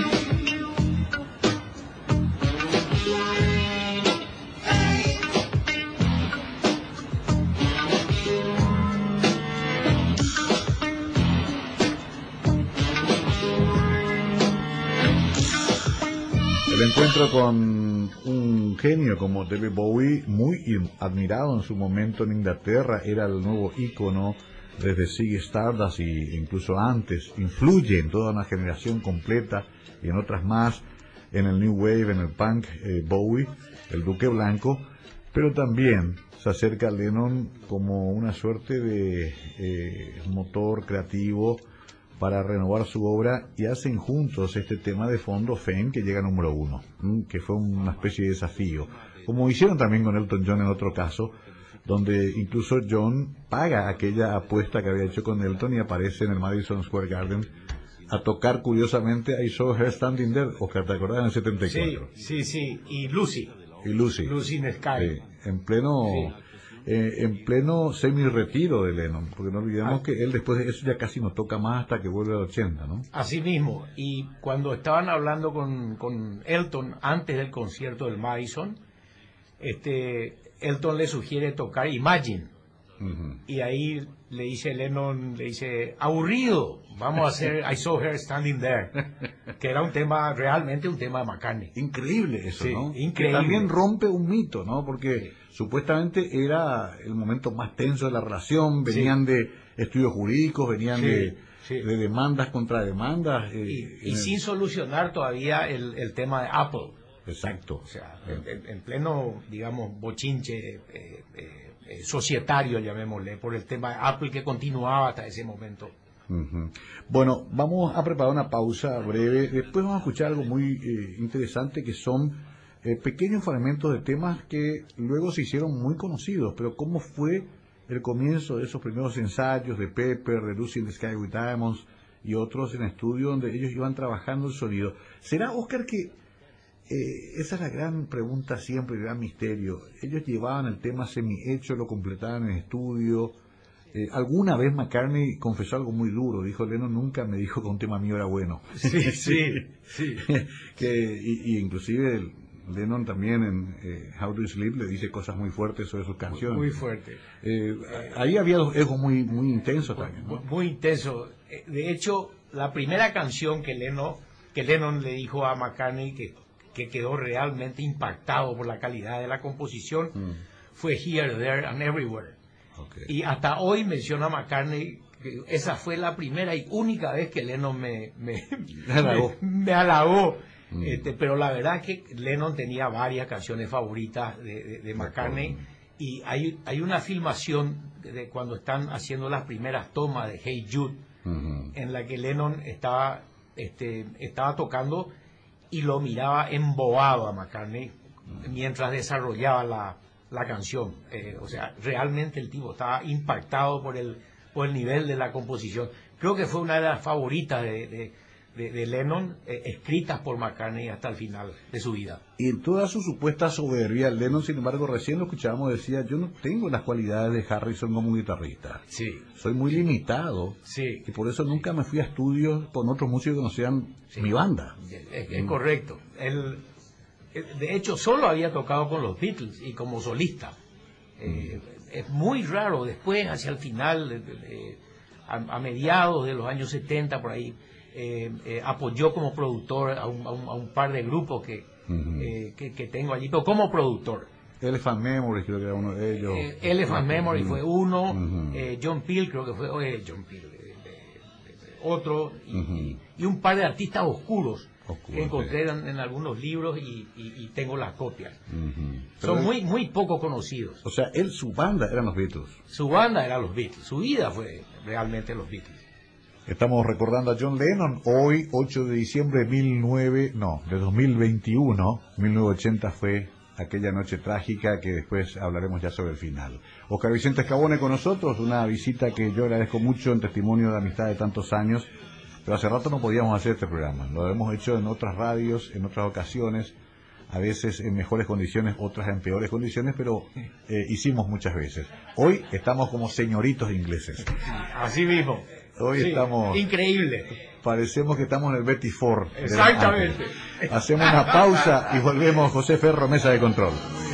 El encuentro con un genio como David Bowie, muy admirado en su momento en Inglaterra, era el nuevo ícono desde Ziggy Stardust e incluso antes, influye en toda una generación completa y en otras más, en el New Wave, en el punk, Bowie, el Duque Blanco, pero también se acerca a Lennon como una suerte de motor creativo para renovar su obra, y hacen juntos este tema de fondo, Fame, que llega a número 1, que fue una especie de desafío, como hicieron también con Elton John en otro caso, donde incluso John paga aquella apuesta que había hecho con Elton y aparece en el Madison Square Garden a tocar curiosamente I Saw Her Standing There, Oscar, ¿te acordás? En el 74. Sí, y Lucy. Lucy in the Sky. En pleno semi-retiro de Lennon, porque no olvidemos que él después de eso ya casi no toca más hasta que vuelve al 80, ¿no? Así mismo, y cuando estaban hablando con Elton antes del concierto del Madison, Elton le sugiere tocar Imagine, y ahí le dice Lennon, aburrido, vamos a hacer I Saw Her Standing There, que era realmente un tema de McCartney. Increíble eso, sí, ¿no? Increíble. Que también rompe un mito, ¿no? Porque supuestamente era el momento más tenso de la relación, venían de estudios jurídicos, venían de demandas contra demandas. Y sin solucionar todavía el tema de Apple. Exacto. O sea, en pleno, digamos, bochinche societario, llamémosle, por el tema de Apple que continuaba hasta ese momento. Bueno, vamos a preparar una pausa breve. Después vamos a escuchar algo muy interesante, que son pequeños fragmentos de temas que luego se hicieron muy conocidos, pero cómo fue el comienzo de esos primeros ensayos de Pepper, de Lucy in the Sky with Diamonds y otros en estudio donde ellos iban trabajando el sonido. ¿Será, Oscar, que esa es la gran pregunta siempre, el gran misterio? Ellos llevaban el tema semi-hecho, lo completaban en estudio. Alguna vez McCartney confesó algo muy duro, dijo: Lennon nunca me dijo que un tema mío era bueno. Sí. Y inclusive Lennon también en How Do You Sleep le dice cosas muy fuertes sobre sus canciones. Muy fuerte. Ahí había dos egos muy intensos también, ¿no? Muy intenso. De hecho, la primera canción que Lennon le dijo a McCartney que quedó realmente impactado por la calidad de la composición fue Here, There and Everywhere. Okay. Y hasta hoy menciona a McCartney que esa fue la primera y única vez que Lennon me halagó. Pero la verdad que Lennon tenía varias canciones favoritas de McCartney, y hay una filmación de cuando están haciendo las primeras tomas de Hey Jude, en la que Lennon estaba tocando y lo miraba embobado a McCartney mientras desarrollaba la canción. O sea, realmente el tipo estaba impactado por el nivel de la composición. Creo que fue una de las favoritas de Lennon, escritas por McCartney hasta el final de su vida. Y en toda su supuesta soberbia, Lennon, sin embargo, recién lo escuchábamos, decía: yo no tengo las cualidades de Harrison como guitarrista. Sí. Soy muy limitado. Sí. Y por eso nunca me fui a estudios con otros músicos que no sean mi banda. Es correcto. Él, de hecho, solo había tocado con los Beatles y como solista. Es muy raro. Después, hacia el final, a mediados de los años 70, por ahí, apoyó como productor a un par de grupos que tengo allí, pero como productor. Elephant Memory creo que era uno de ellos. Elephant Memory fue uno. John Peel creo que fue otro, y un par de artistas oscuros que encontré en algunos libros y tengo las copias. Son muy poco conocidos. O sea, su banda eran los Beatles. Su banda era los Beatles. Su vida fue realmente los Beatles. Estamos recordando a John Lennon hoy, 8 de diciembre de 2021. 1980 fue aquella noche trágica que después hablaremos ya sobre el final. Oscar Vicente Scavone con nosotros, una visita que yo agradezco mucho en testimonio de amistad de tantos años, pero hace rato no podíamos hacer este programa. Lo hemos hecho en otras radios, en otras ocasiones, a veces en mejores condiciones, otras en peores condiciones, pero hicimos muchas veces. Hoy estamos como señoritos ingleses. Así mismo. Hoy estamos... Increíble. Parecemos que estamos en el Betty Ford. Exactamente. Hacemos una pausa y volvemos. José Ferro, mesa de control.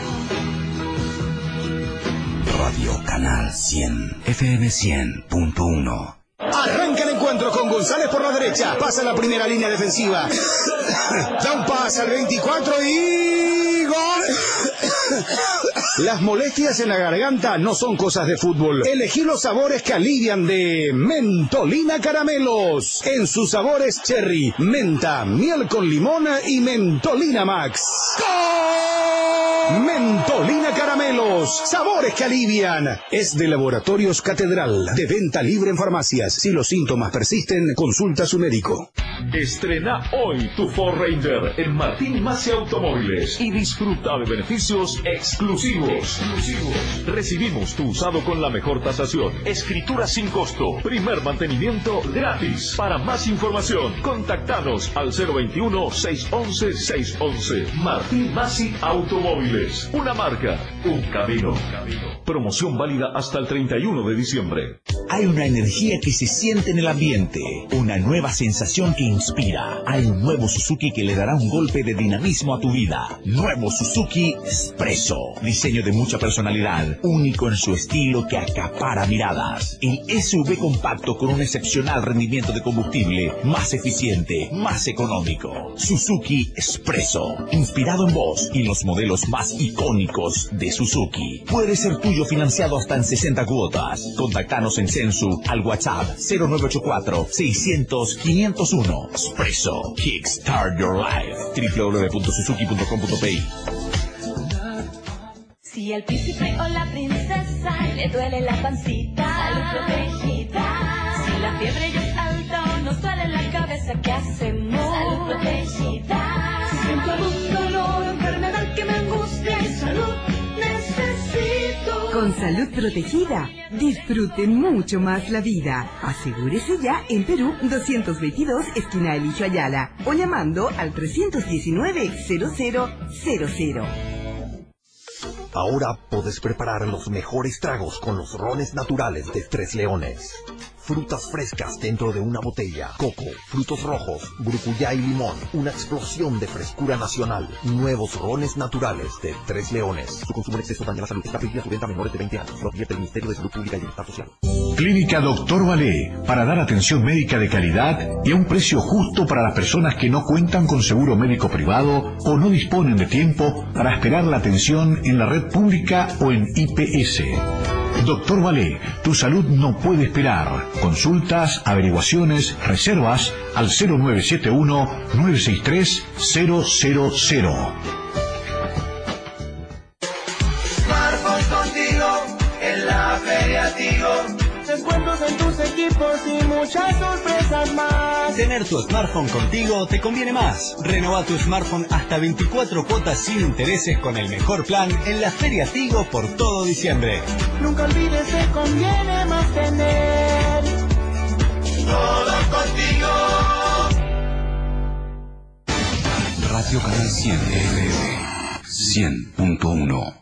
Radio Canal 100, FM 100.1. Arranca el encuentro con González por la derecha. Pasa la primera línea defensiva. Da un pase al 24 y... ¡gol! Las molestias en la garganta no son cosas de fútbol. Elegí los sabores que alivian de Mentolina Caramelos. En sus sabores cherry, menta, miel con limón y Mentolina Max. ¡Gol! Mentolina Caramelos. Sabores que alivian. Es de Laboratorios Catedral. De venta libre en farmacias. Si los síntomas persisten, consulta a su médico. Estrena hoy tu Ford Ranger en Martín Masi Automóviles y disfruta de beneficios exclusivos. Recibimos tu usado con la mejor tasación, escritura sin costo, primer mantenimiento gratis. Para más información, contactanos al 021-611-611. Martín Masi Automóviles. Una marca, un camino. Promoción válida hasta el 31 de diciembre. Hay una energía que se siente en el ambiente, una nueva sensación que inspira. Hay un nuevo Suzuki que le dará un golpe de dinamismo a tu vida. Nuevo Suzuki Expresso. Diseño de mucha personalidad, único en su estilo que acapara miradas. El SUV compacto con un excepcional rendimiento de combustible, más eficiente, más económico. Suzuki Expresso, inspirado en vos y los modelos más icónicos de Suzuki. Puede ser tuyo financiado hasta en 60 cuotas. Contactanos en Sensu al WhatsApp 0984-600-501. Expresso, kickstart your life. www.suzuki.com.pi. Si al príncipe o la princesa le duele la pancita, salud protegida. Si la fiebre ya es alta o nos duele la cabeza, ¿qué hacemos? Salud protegida. Si siento algún dolor, enfermedad que me angustia y salud necesito. Con Salud Protegida, disfruten mucho más la vida. Asegúrese ya en Perú 222, esquina Eligio Ayala, o llamando al 319-0000. Ahora podés preparar los mejores tragos con los rones naturales de Tres Leones. Frutas frescas dentro de una botella, coco, frutos rojos, brucuyá y limón. Una explosión de frescura nacional. Nuevos rones naturales de Tres Leones. Su consumo en exceso daña la salud. Está prohibida su venta a menores de 20 años. Lo advierte el Ministerio de Salud Pública y Bienestar Social. Clínica Doctor Valé, para dar atención médica de calidad y a un precio justo para las personas que no cuentan con seguro médico privado o no disponen de tiempo para esperar la atención en la red pública o en IPS. Doctor Valé, tu salud no puede esperar. Consultas, averiguaciones, reservas al 0971-963-000. Smartphone contigo en la Feria Tigo. Descuentos en tus equipos y muchas sorpresas más. Tener tu smartphone contigo te conviene más. Renova tu smartphone hasta 24 cuotas sin intereses con el mejor plan en la Feria Tigo por todo diciembre. Nunca olvides que conviene más tener todo contigo. Radio Canal 100 FM 100.1.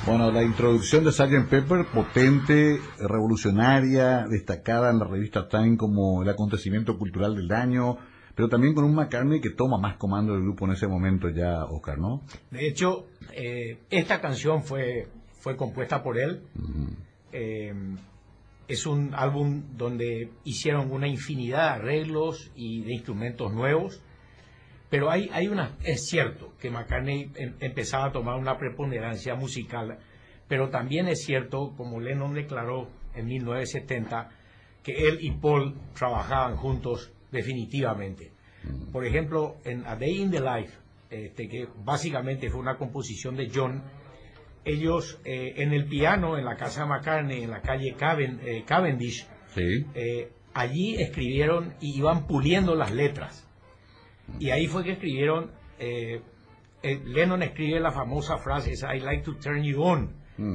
Bueno, la introducción de Sgt. Pepper, potente, revolucionaria, destacada en la revista Time como el acontecimiento cultural del año, pero también con un McCartney que toma más comando del grupo en ese momento ya, Oscar, ¿no? De hecho, esta canción fue compuesta por él. Es un álbum donde hicieron una infinidad de arreglos y de instrumentos nuevos, pero es cierto que McCartney empezaba a tomar una preponderancia musical, pero también es cierto, como Lennon declaró en 1970, que él y Paul trabajaban juntos definitivamente. Por ejemplo, en A Day in the Life, que básicamente fue una composición de John, ellos en el piano, en la casa de McCartney, en la calle Cavendish, sí. Allí escribieron y iban puliendo las letras. Y ahí fue que escribieron, Lennon escribe la famosa frase, I like to turn you on.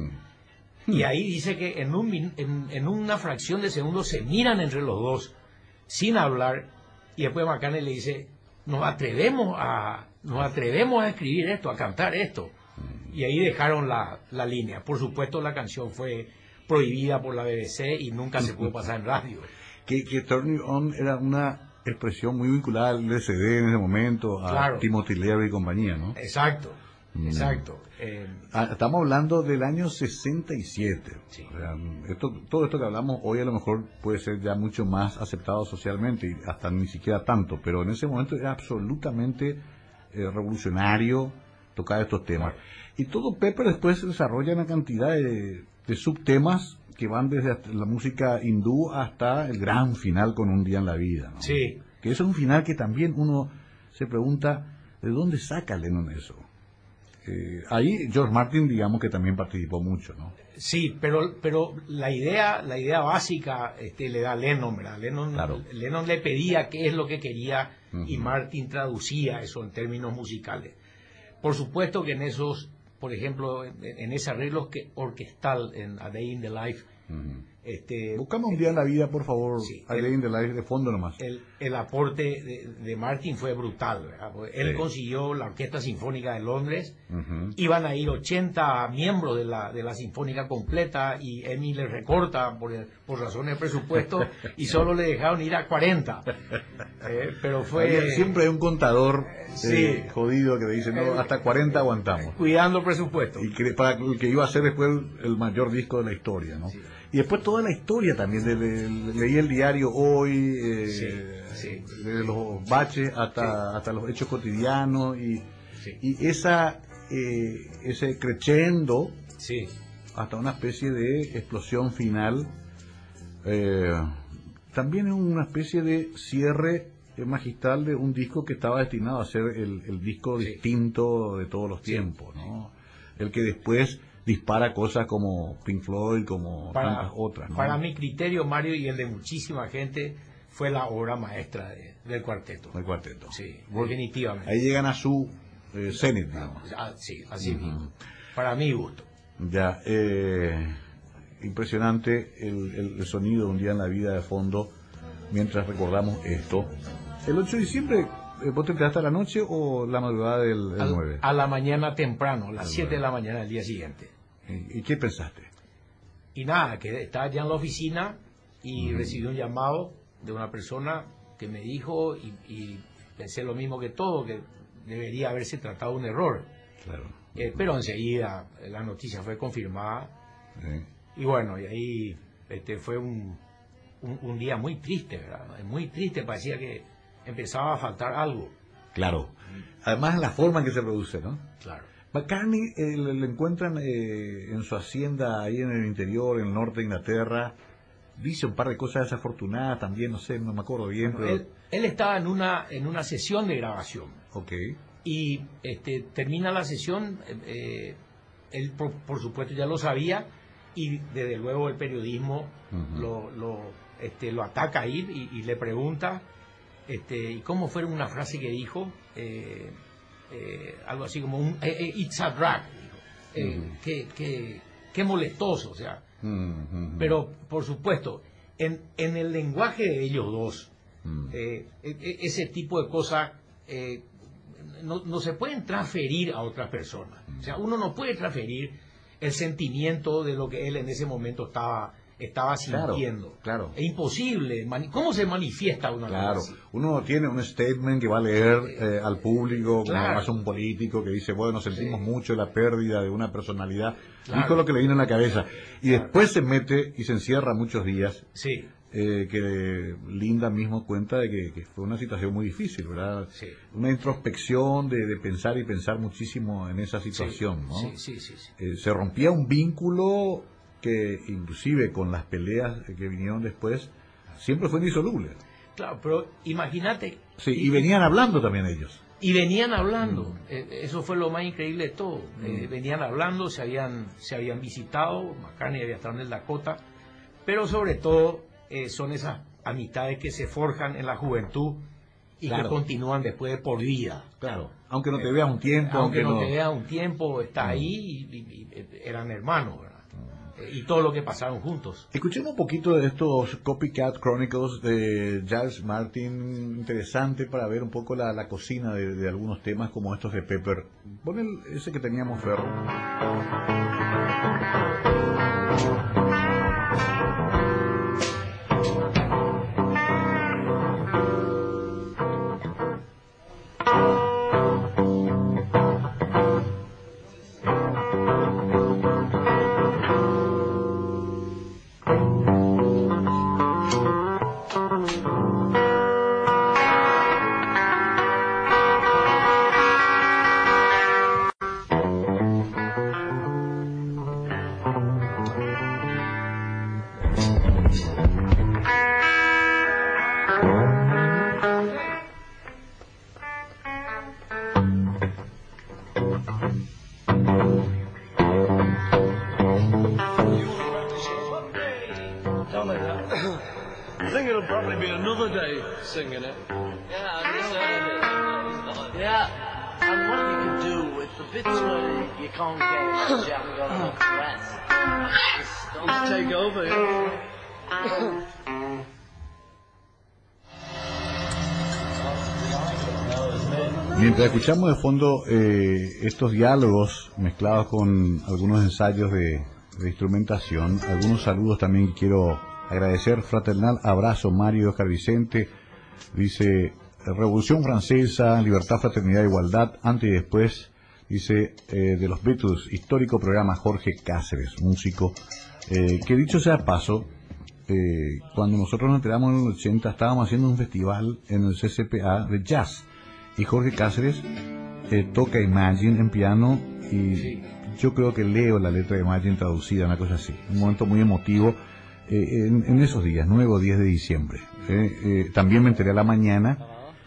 Y ahí dice que en una fracción de segundo se miran entre los dos, sin hablar, y después McCartney le dice, nos atrevemos a escribir esto, a cantar esto. Y ahí dejaron la línea. Por supuesto, la canción fue prohibida por la BBC y nunca se pudo pasar en radio. Que Turn You On era una expresión muy vinculada al LCD en ese momento, a claro. Timothy Leary y compañía, ¿no? Exacto, exacto. Estamos hablando del año 67. Sí. O sea, todo esto que hablamos hoy a lo mejor puede ser ya mucho más aceptado socialmente, y hasta ni siquiera tanto, pero en ese momento era absolutamente revolucionario tocar estos temas. Y todo Pepper después desarrolla una cantidad de subtemas que van desde la música hindú hasta el gran final con Un día en la vida, ¿no? Sí. Que es un final que también uno se pregunta, ¿de dónde saca Lennon eso? Ahí George Martin, digamos que también participó mucho, ¿no? Sí, pero la idea básica le da Lennon, ¿verdad? Claro. Lennon le pedía qué es lo que quería y Martin traducía eso en términos musicales. Por supuesto que en esos, por ejemplo, en ese arreglo orquestal en A Day in the Life, Buscamos Un día en la vida, por favor, sí, A Day in the Life de fondo nomás. El aporte de Martin fue brutal, ¿verdad? Él consiguió la Orquesta Sinfónica de Londres, iban a ir 80 miembros de la Sinfónica completa y Emmy le recorta por razones de presupuesto y solo le dejaron ir a 40. Pero fue... Siempre hay un contador sí, jodido que dice, no, hasta 40 aguantamos. Cuidando el presupuesto. Y que, para el que iba a ser después el mayor disco de la historia, ¿no? Sí. Y después toda la historia también, leí el diario hoy, de los baches hasta los hechos cotidianos y ese crescendo hasta una especie de explosión final. También es una especie de cierre magistral de un disco que estaba destinado a ser el disco distinto de todos los tiempos, ¿no? El que después dispara cosas como Pink Floyd, como tantas otras, ¿no? Para mi criterio, Mario, y el de muchísima gente, fue la obra maestra del cuarteto. Del cuarteto. Sí, definitivamente. Ahí llegan a su cenit, digamos. Sí, así mismo. Para mi gusto. Ya, impresionante el sonido de Un día en la vida de fondo mientras recordamos esto. El 8 de diciembre, ¿vos te quedaste a la noche o la madrugada del 9? A la mañana temprano, a las 7 de la mañana del día siguiente. ¿Y qué pensaste? Y nada, que estaba ya en la oficina y recibí un llamado de una persona que me dijo, y pensé lo mismo que todo, que debería haberse tratado de un error. Claro. Pero enseguida la noticia fue confirmada. Y bueno, y ahí fue un día muy triste, ¿verdad? Muy triste, parecía que empezaba a faltar algo. Claro. Además la forma en que se produce, ¿no? Claro. McCartney lo encuentran en su hacienda ahí en el interior, en el norte de Inglaterra. Dice un par de cosas desafortunadas también, no sé, no me acuerdo bien. Bueno, pero... él estaba en una sesión de grabación. Ok. Y termina la sesión, él por supuesto ya lo sabía, y desde luego el periodismo lo ataca ahí y le pregunta, ¿y cómo fue una frase que dijo? Algo así como it's a drag, qué molestoso, o sea. Pero por supuesto en el lenguaje de ellos dos, ese tipo de cosas no se pueden transferir a otras personas. O sea, uno no puede transferir el sentimiento de lo que él en ese momento estaba sintiendo. Claro. Es imposible. ¿Cómo se manifiesta una cosa así? Uno tiene un statement que va a leer al público, como hace un político que dice, bueno, sentimos mucho la pérdida de una personalidad. Dijo lo que le vino en la cabeza. Y después se mete y se encierra muchos días. Sí. Que Linda mismo cuenta de que fue una situación muy difícil, ¿verdad? Sí. Una introspección de pensar y pensar muchísimo en esa situación, ¿no? Sí. Se rompía un vínculo que inclusive con las peleas que vinieron después siempre fue indisoluble. Claro, pero imagínate. Sí, y venían hablando también ellos. Y venían hablando, eso fue lo más increíble de todo. Venían hablando, se habían visitado, McCartney había estado en el Dakota, pero sobre todo son esas amistades que se forjan en la juventud y que continúan después de por vida. Claro, aunque no te veas un tiempo. Aunque no te veas un tiempo, estás ahí y eran hermanos, ¿verdad? Y todo lo que pasaron juntos. Escuchemos un poquito de estos Copycat Chronicles de Giles Martin, interesante para ver un poco la cocina de algunos temas como estos de Pepper. Pon ese que teníamos, Ferro. Singing it. Yeah, I just heard it. Yeah, and what you can do with the bits where you can't get it, you haven't got enough breath. Just take over, yeah. Mientras escuchamos de fondo estos diálogos mezclados con algunos ensayos de instrumentación, algunos saludos también quiero agradecer. Fraternal abrazo, Mario Oscar Vicente. Dice, Revolución Francesa, Libertad, Fraternidad, Igualdad, antes y después, dice, de los Beatles, histórico programa Jorge Cáceres, músico, que dicho sea paso, cuando nosotros nos enteramos en los 80, estábamos haciendo un festival en el CCPA de jazz, y Jorge Cáceres toca Imagine en piano, y yo creo que leo la letra de Imagine traducida, una cosa así, un momento muy emotivo, en esos días, 9 o 10 de diciembre. También me enteré a la mañana,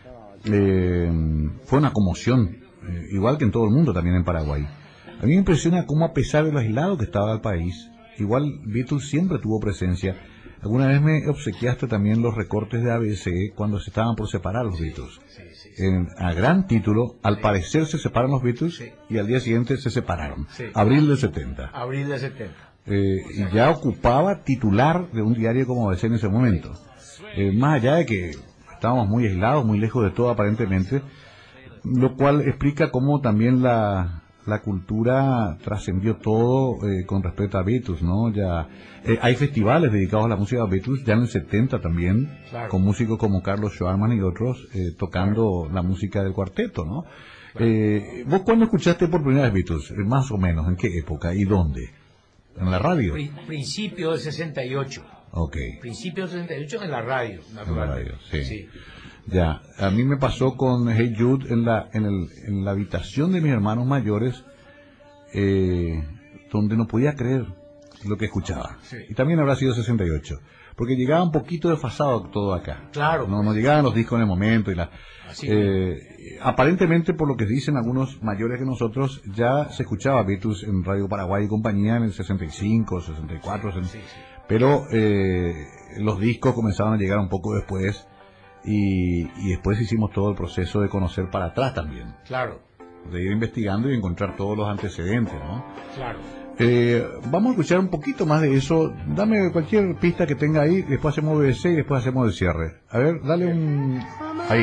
fue una conmoción, igual que en todo el mundo, también en Paraguay. A mí me impresiona cómo, a pesar de lo aislado que estaba el país, igual Beatles siempre tuvo presencia. Alguna vez me obsequiaste también los recortes de ABC cuando se estaban por separar los Beatles. A gran título, al parecer se separan los Beatles y al día siguiente se separaron. Abril del 70. Abril del 70. Y ya ocupaba titular de un diario como ABC en ese momento. Más allá de que estábamos muy aislados, muy lejos de todo aparentemente, lo cual explica cómo también la cultura trascendió todo con respecto a Beatles, ¿no? Ya hay festivales dedicados a la música de Beatles ya en el 70 también, con músicos como Carlos Schwarman y otros tocando la música del cuarteto, ¿no? ¿Vos cuándo escuchaste por primera vez Beatles? Más o menos, ¿en qué época y dónde? ¿En la radio? Principio del 68. Okay. Principio del 68 en la radio, naturalmente. Sí. Ya, a mí me pasó con Hey Jude en la habitación de mis hermanos mayores, donde no podía creer lo que escuchaba. Y también habrá sido 68, porque llegaba un poquito desfasado todo acá. Claro. No llegaban los discos en el momento aparentemente, por lo que dicen algunos mayores que nosotros, ya se escuchaba Beatles en Radio Paraguay y compañía en el 65, 64, pero los discos comenzaron a llegar un poco después. Y después hicimos todo el proceso de conocer para atrás también. Claro. De ir investigando y encontrar todos los antecedentes, ¿no? Claro. Vamos a escuchar un poquito más de eso. Dame cualquier pista que tenga ahí, después hacemos BBC y después hacemos el cierre. A ver, dale un... Ahí.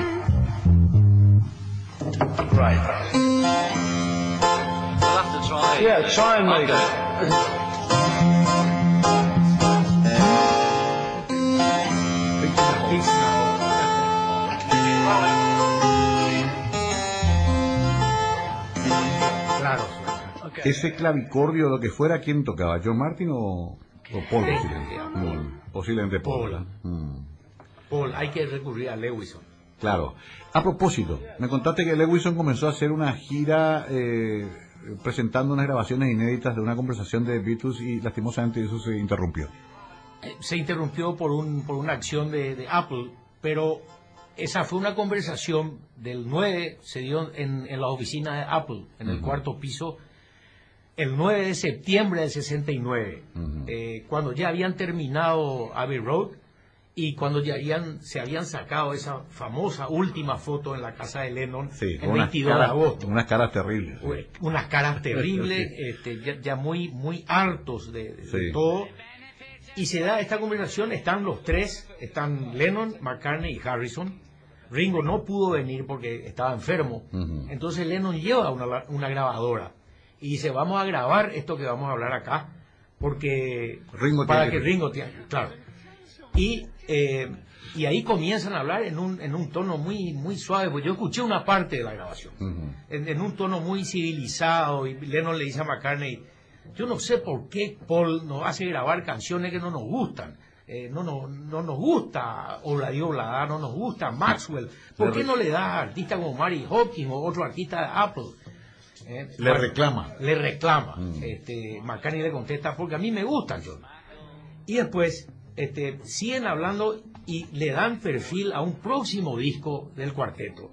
Right. We'll have to try. Yeah, try and make it. Claro. Ese clavicordio, lo que fuera, ¿quién tocaba? ¿John Martin o Paul? Posiblemente Paul. Paul, hay que recurrir a Lewison. Claro. A propósito, me contaste que Lewison comenzó a hacer una gira presentando unas grabaciones inéditas de una conversación de Beatles y lastimosamente eso se interrumpió. Se interrumpió por una acción de Apple, pero esa fue una conversación del 9, se dio en la oficina de Apple, en el cuarto piso, el 9 de septiembre del 69, cuando ya habían terminado Abbey Road y cuando ya se habían sacado esa famosa última foto en la casa de Lennon, el 22 de agosto. Unas caras terribles. Unas caras terribles, ya muy, muy hartos de todo. Y se da esta conversación, están los tres, están Lennon, McCartney y Harrison. Ringo no pudo venir porque estaba enfermo. Entonces Lennon lleva una grabadora y dice, vamos a grabar esto que vamos a hablar acá, porque Ringo tiene, claro. Y ahí comienzan a hablar en un tono muy, muy suave, porque yo escuché una parte de la grabación, en un tono muy civilizado, y Lennon le dice a McCartney, yo no sé por qué Paul nos hace grabar canciones que no nos gustan. No nos gusta Obladi Oblada, no nos gusta Maxwell. ¿Por qué no le da a artistas como Mary Hopkins o otro artista de Apple? Le reclama. McCartney le contesta, porque a mí me gustan, John. Y después siguen hablando y le dan perfil a un próximo disco del cuarteto.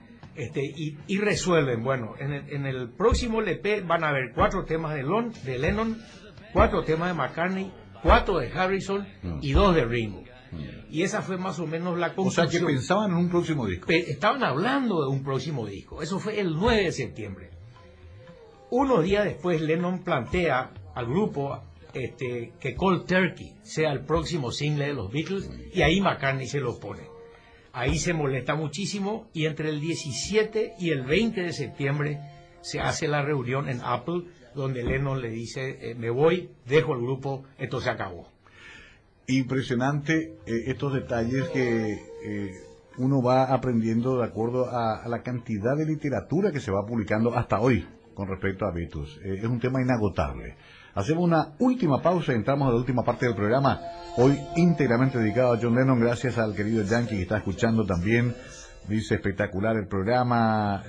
Y resuelven, bueno, en el próximo LP van a haber 4 temas de Lennon, 4 temas de McCartney, 4 de Harrison y 2 de Ringo. Y esa fue más o menos la conclusión. O sea, que pensaban en un próximo disco. Estaban hablando de un próximo disco. Eso fue el 9 de septiembre. Unos días después, Lennon plantea al grupo que Cold Turkey sea el próximo single de los Beatles, y ahí McCartney se lo pone. Ahí se molesta muchísimo, y entre el 17 y el 20 de septiembre se hace la reunión en Apple, donde Lennon le dice, me voy, dejo el grupo, esto se acabó. Impresionante estos detalles que uno va aprendiendo de acuerdo a la cantidad de literatura que se va publicando hasta hoy con respecto a Beatles. Es un tema inagotable. Hacemos una última pausa y entramos a la última parte del programa, hoy íntegramente dedicado a John Lennon, gracias al querido Yankee que está escuchando también. Dice, espectacular el programa.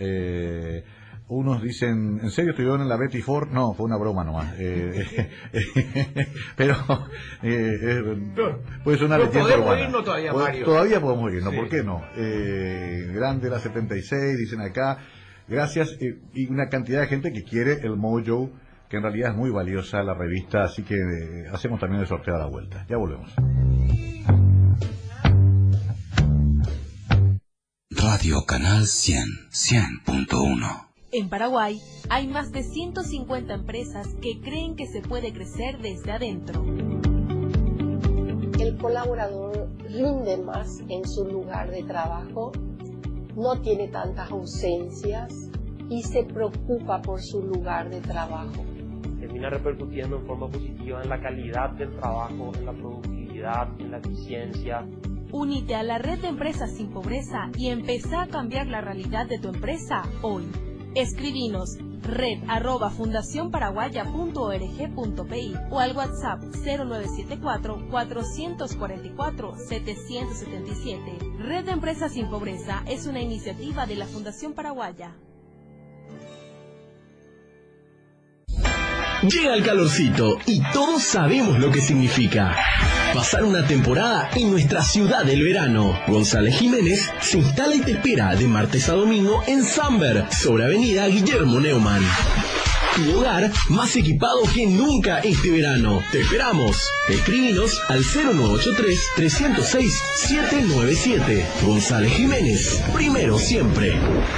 Unos dicen, ¿en serio estuvieron en la Betty Ford? No, fue una broma nomás. Pero puede ser una leyenda urbana. ¿Podemos irnos todavía, Mario? Todavía podemos irnos, Sí. ¿por qué no? Grande la 76, dicen acá. Gracias, y una cantidad de gente que quiere el Mojo, que en realidad es muy valiosa la revista, así que hacemos también el sorteo a la vuelta. Ya volvemos. Radio Canal 100.1. En Paraguay hay más de 150 empresas que creen que se puede crecer desde adentro. El colaborador rinde más en su lugar de trabajo, no tiene tantas ausencias y se preocupa por su lugar de trabajo. Termina repercutiendo en forma positiva en la calidad del trabajo, en la productividad, en la eficiencia. Únete a la red de empresas sin pobreza y empezá a cambiar la realidad de tu empresa hoy. Escribinos red@fundacionparaguaya.org.pi o al WhatsApp 0974-444-777. Red de Empresas sin Pobreza es una iniciativa de la Fundación Paraguaya. Llega el calorcito y todos sabemos lo que significa pasar una temporada en nuestra ciudad del verano. González Jiménez se instala y te espera de martes a domingo en Samber, sobre Avenida Guillermo Neumann. Tu hogar más equipado que nunca este verano. Te esperamos. Escríbenos al 0983-306-797. González Jiménez, primero siempre.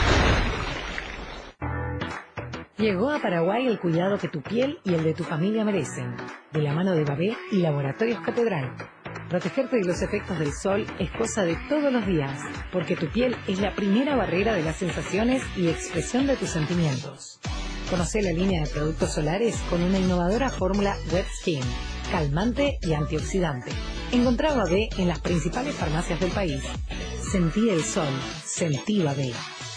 Llegó a Paraguay el cuidado que tu piel y el de tu familia merecen, de la mano de Babé y Laboratorios Catedral. Protegerte de los efectos del sol es cosa de todos los días, porque tu piel es la primera barrera de las sensaciones y expresión de tus sentimientos. Conocé la línea de productos solares con una innovadora fórmula Wet Skin, calmante y antioxidante. Encontrá Babé en las principales farmacias del país. Sentí el sol, sentí Babé.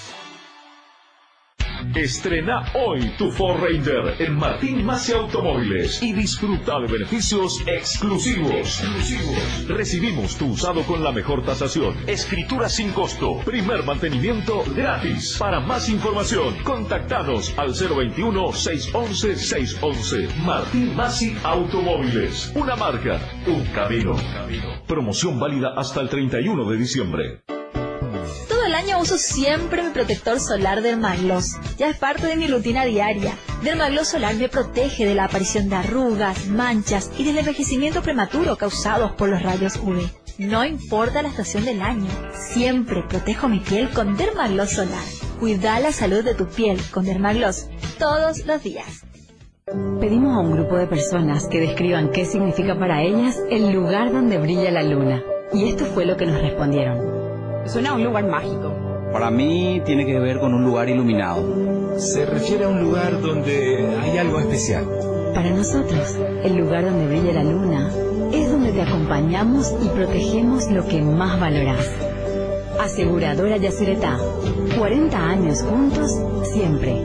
Estrena hoy tu Ford Ranger en Martín Massey Automóviles y disfruta de beneficios exclusivos. Recibimos tu usado con la mejor tasación, escritura sin costo, primer mantenimiento gratis. Para más información, contactanos al 021-611-611. Martín Massey Automóviles, una marca, un camino. Promoción válida hasta el 31 de diciembre. Todo el año uso siempre mi protector solar Dermagloss. Ya es parte de mi rutina diaria. Dermagloss Solar me protege de la aparición de arrugas, manchas y del envejecimiento prematuro causados por los rayos UV. No importa la estación del año, siempre protejo mi piel con Dermagloss Solar. Cuida la salud de tu piel con Dermagloss todos los días. Pedimos a un grupo de personas que describan qué significa para ellas el lugar donde brilla la luna. Y esto fue lo que nos respondieron. Suena a un lugar mágico. Para mí tiene que ver con un lugar iluminado. Se refiere a un lugar donde hay algo especial. Para nosotros, el lugar donde brilla la luna es donde te acompañamos y protegemos lo que más valorás. Aseguradora Yacyretá. 40 años juntos, siempre.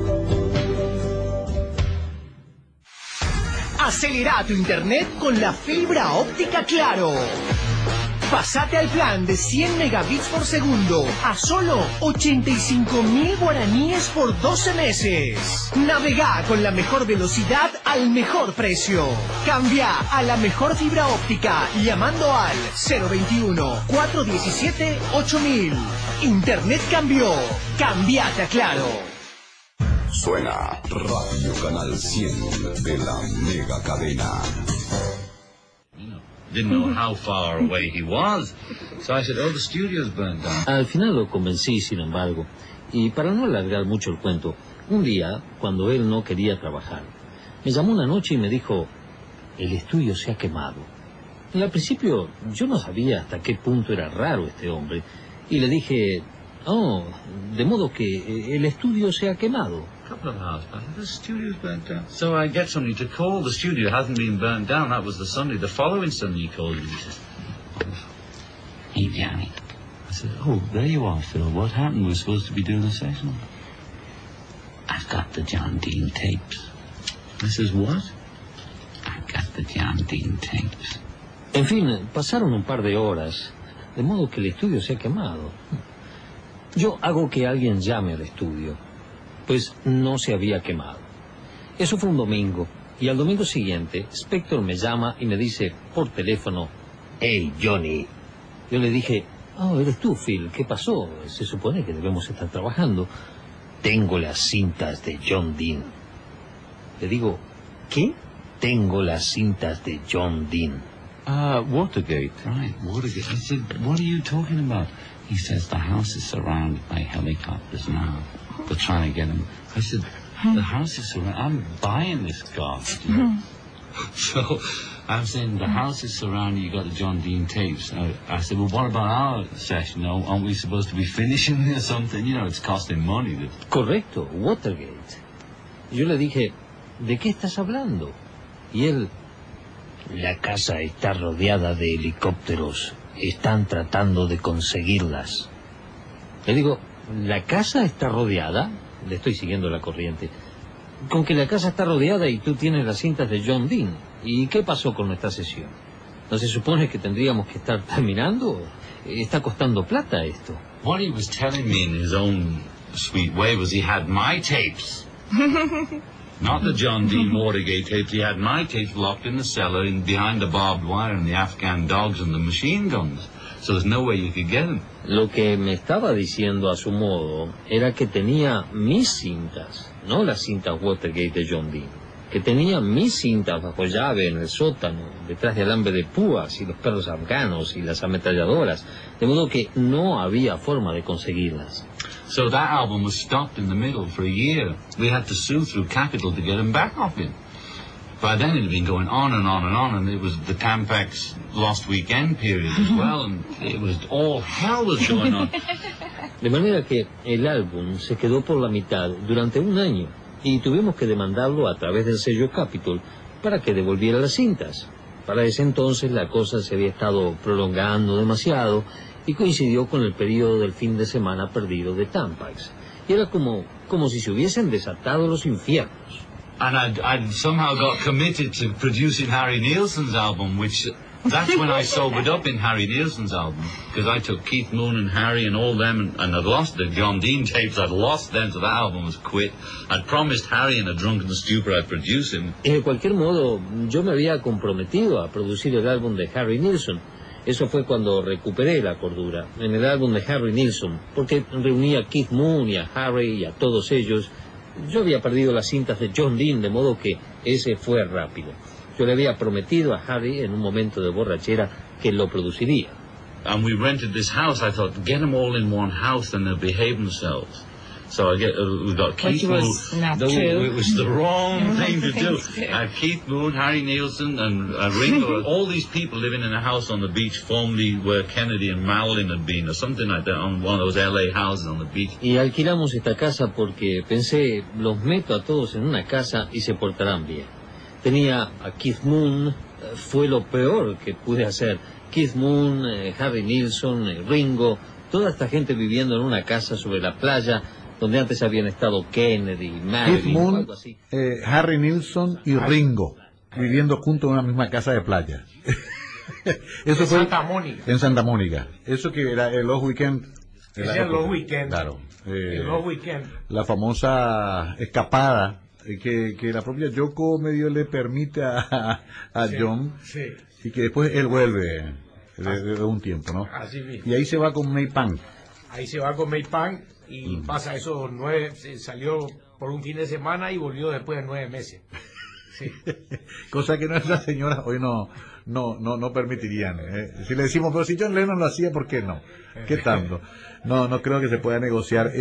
Acelera tu internet con la fibra óptica Claro. Pasate al plan de 100 megabits por segundo a solo 85.000 guaraníes por 12 meses. Navega con la mejor velocidad al mejor precio. Cambia a la mejor fibra óptica llamando al 021-417-8000. Internet cambió. Cambiate a Claro. Suena Radio Canal 100 de la mega cadena. Didn't know how far away he was. So I said, oh, the studio's burned down. Al final lo convencí, sin embargo, y para no alargar mucho el cuento, un día, cuando él no quería trabajar, me llamó una noche y me dijo, el estudio se ha quemado. Al principio yo no sabía hasta qué punto era raro este hombre, y le dije, oh, de modo que el estudio se ha quemado. Couple of hours back, the studio's burnt down. So I get somebody to call. The studio hasn't been burnt down. That was the Sunday. The following Sunday he called me. He says, hey, Johnny. I said, oh, there you are, Phil. What happened? We're supposed to be doing a session. I've got the John Dean tapes. I says, what? I've got the John Dean tapes. En fin, pasaron un par de horas, de modo que el estudio se ha quemado. Yo hago que alguien llame al estudio. Pues no se había quemado. Eso fue un domingo, y al domingo siguiente, Spector me llama y me dice por teléfono, hey, Johnny. Yo le dije, oh, eres tú, Phil, ¿qué pasó? Se supone que debemos estar trabajando. Tengo las cintas de John Dean. Le digo, ¿qué? Tengo las cintas de John Dean. Watergate. Right, Watergate. I said, what are you talking about? He says the house is surrounded by helicopters now. They're trying to get him. I said, the house is surrounded. I'm buying this garbage. You know? So I'm saying the house is surrounded. You got the John Dean tapes. I said, well, what about our session? Aren't we supposed to be finishing or something? You know, it's costing money. Correcto, Watergate. Yo le dije, ¿de qué estás hablando? Y él, la casa está rodeada de helicópteros. Están tratando de conseguirlas. Le digo, ¿la casa está rodeada? Le estoy siguiendo la corriente. Con que la casa está rodeada y tú tienes las cintas de John Dean. ¿Y qué pasó con nuestra sesión? ¿No se supone que tendríamos que estar terminando? Está costando plata esto. What he was telling me in his own sweet way was he had my tapes. Not the John Dean Watergate tapes. He had my tapes locked in the cellar behind the barbed wire and the Afghan dogs and the machine guns. So there's no way you could get them. Lo que me estaba diciendo a su modo era que tenía mis cintas, no las cintas Watergate de John Dean, que tenía mis cintas bajo llave en el sótano, detrás de alambre de púas y los perros afganos y las ametralladoras, de modo que no había forma de conseguirlas. So that album was stopped in the middle for a year. We had to sue through Capitol to get him back off him. By then it had been going on and on and on, and it was the Tampax Lost Weekend period as well, and it was all hell was going on. De manera que el álbum se quedó por la mitad durante un año. y tuvimos que demandarlo a través del sello Capitol para que devolviera las cintas. Para ese entonces la cosa se había estado prolongando demasiado y coincidió con el periodo del fin de semana perdido de Tampax. Y era como si se hubiesen desatado los infiernos. And I'd somehow got committed to producing Harry Nilsson's album, which that's when I sobered up in Harry Nilsson's album, because I took Keith Moon and Harry and all them, and I'd lost the John Dean tapes, I'd lost them, so that album was quit. I'd promised Harry in a drunken stupor I'd produce him. Y de cualquier modo, yo me había comprometido a producir el álbum de Harry Nilsson. Eso fue cuando recuperé la cordura, en el álbum de Harry Nilsson, porque reuní a Keith Moon y a Harry y a todos ellos. Yo había perdido las cintas de John Dean, de modo que ese fue rápido. Yo le había prometido a Harry en un momento de borrachera que lo produciría. And we rented this house. I thought, get them all in one house and they'll behave themselves. So we got Keith Moon. It was the wrong thing to do. Keith Moon, Harry Nilsson, and Ringo. All these people living in a house on the beach, formerly where Kennedy and Marilyn had been, or something like that, on one of those LA houses on the beach. Y alquilamos esta casa porque pensé, los meto a todos en una casa y se portarán bien. Tenía a Keith Moon, fue lo peor que pude hacer. Keith Moon, Harry Nilsson, Ringo, toda esta gente viviendo en una casa sobre la playa, donde antes habían estado Kennedy, Marilyn, Keith Moon, algo así. Harry Nilsson y Ringo, viviendo juntos en una misma casa de playa. Eso en fue Santa Mónica. En Santa Mónica. Eso que era el Los Weekend. Era Los Weekend. Claro. Los Weekend. La famosa escapada que la propia Yoko medio le permite a sí, John, sí. Y que después él vuelve de un tiempo, ¿no? Así mismo. Y ahí se va con May Pang. Ahí se va con May Pang y pasa esos 9, salió por un fin de semana y volvió después de 9 meses. Sí. Cosa que nuestras señoras hoy no permitirían. Si le decimos, pero si John Lennon lo hacía, ¿por qué no? ¿Qué tanto? No creo que se pueda negociar.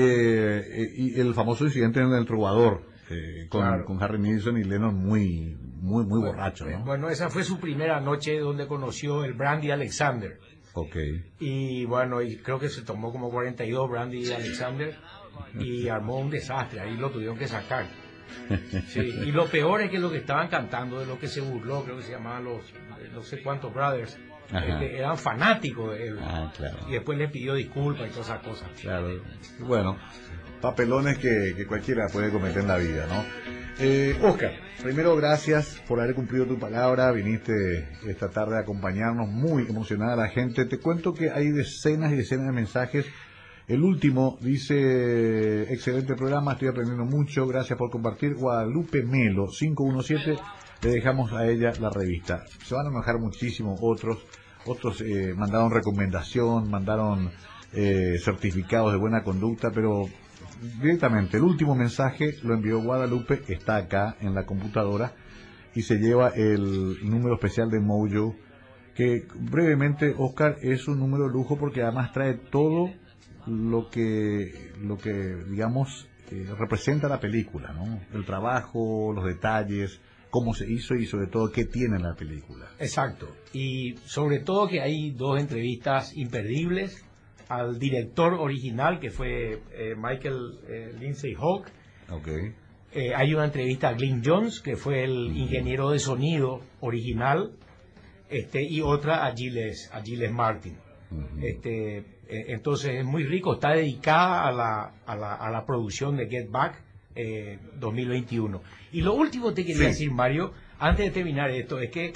Y el famoso incidente en El Trovador, con Harry Nilsson y Lennon muy borracho, ¿no? Bueno, esa fue su primera noche donde conoció el Brandy Alexander. Okay. Y bueno, y creo que se tomó como 42 Brandy Alexander y armó un desastre, ahí lo tuvieron que sacar. Sí, y lo peor es que lo que estaban cantando, de lo que se burló, creo que se llamaban los no sé cuántos brothers, eran fanáticos de él. Claro. Y después le pidió disculpas y todas esas cosas. Claro. Bueno, papelones que cualquiera puede cometer en la vida, ¿no? Oscar, primero gracias por haber cumplido tu palabra, viniste esta tarde a acompañarnos, muy emocionada la gente. Te cuento que hay decenas y decenas de mensajes. El último dice, excelente programa, estoy aprendiendo mucho, gracias por compartir. Guadalupe Melo, 517, le dejamos a ella la revista. Se van a enojar muchísimo otros mandaron recomendación, mandaron certificados de buena conducta, pero directamente el último mensaje lo envió Guadalupe, está acá en la computadora y se lleva el número especial de Mojo, que brevemente, Oscar, es un número de lujo porque además trae todo lo que digamos representa la película, ¿no? El trabajo, los detalles, cómo se hizo y sobre todo qué tiene la película. Exacto, y sobre todo que hay 2 entrevistas imperdibles al director original, que fue Michael Lindsay Hogg. Okay. Hay una entrevista a Glyn Johns, que fue el ingeniero de sonido original, y otra a Gilles Martin. Entonces es muy rico, está dedicada a la producción de Get Back 2021. Y lo último que te quería decir, Mario, antes de terminar esto, es que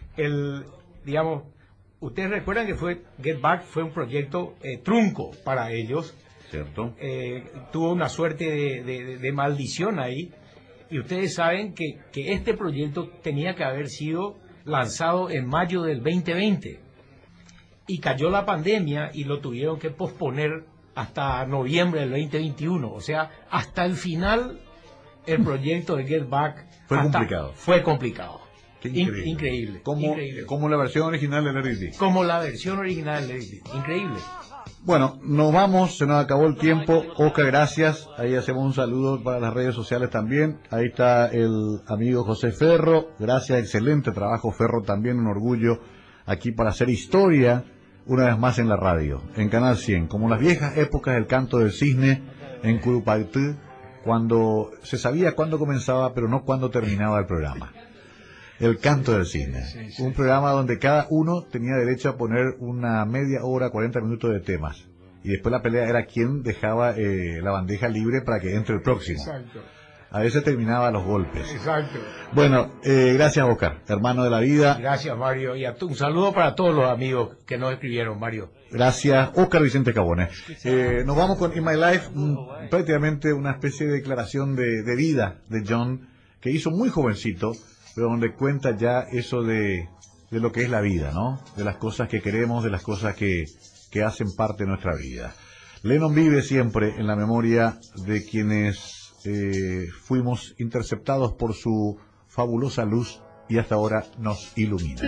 ustedes recuerdan que Get Back fue un proyecto trunco para ellos. Cierto. Tuvo una suerte de maldición ahí, y ustedes saben que este proyecto tenía que haber sido lanzado en mayo del 2020 y cayó la pandemia y lo tuvieron que posponer hasta noviembre del 2021, o sea, hasta el final el proyecto de Get Back fue complicado. Increíble. Como la versión original de Let It Be. Como la versión original de Let It Be. Increíble. Bueno, nos vamos, se nos acabó el tiempo. Oscar, gracias. Ahí hacemos un saludo para las redes sociales también. Ahí está el amigo José Ferro. Gracias, excelente trabajo, Ferro, también un orgullo aquí para hacer historia una vez más en la radio, en Canal 100, como las viejas épocas del canto del cisne en Curupaytí, cuando se sabía cuándo comenzaba, pero no cuándo terminaba el programa. El canto del cisne. Un programa donde cada uno tenía derecho a poner una media hora, 40 minutos de temas. Y después la pelea era quien dejaba la bandeja libre para que entre el próximo. Exacto. A veces terminaba los golpes. Exacto. Bueno, gracias, Oscar, hermano de la vida. Gracias, Mario. Y un saludo para todos los amigos que nos escribieron, Mario. Gracias, Oscar Vicente Cabone. Nos vamos con In My Life, prácticamente una especie de declaración de vida de John, que hizo muy jovencito, pero donde cuenta ya eso de lo que es la vida, ¿no? De las cosas que queremos, de las cosas que hacen parte de nuestra vida. Lennon vive siempre en la memoria de quienes fuimos interceptados por su fabulosa luz y hasta ahora nos ilumina.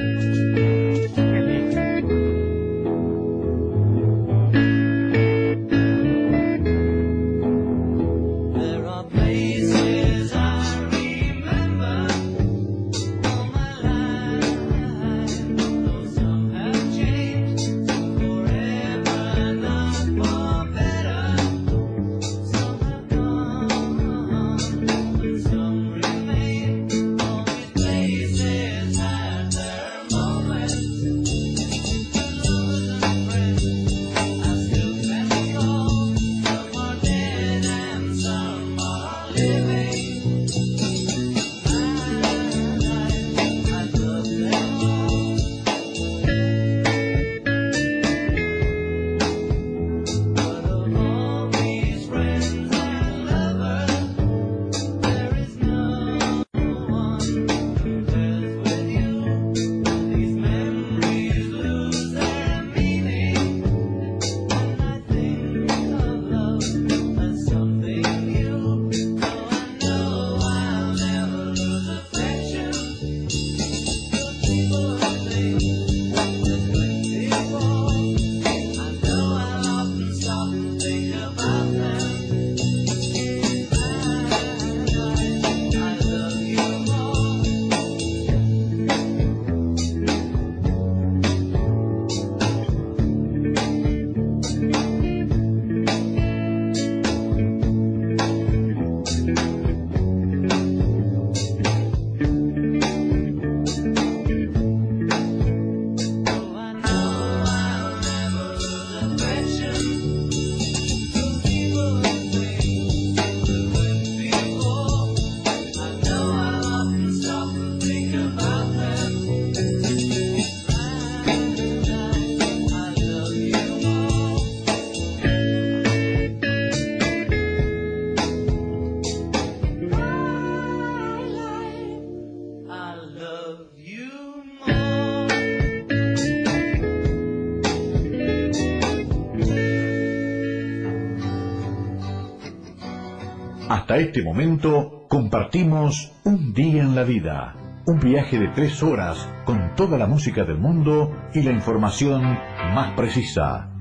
Hasta este momento compartimos un día en la vida, un viaje de 3 horas con toda la música del mundo y la información más precisa.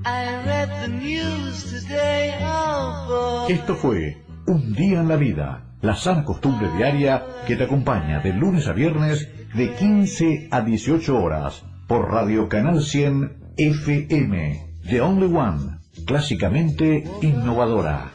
Esto fue Un día en la vida, la sana costumbre diaria que te acompaña de lunes a viernes de 15 a 18 horas por Radio Canal 100 FM, The Only One, clásicamente innovadora.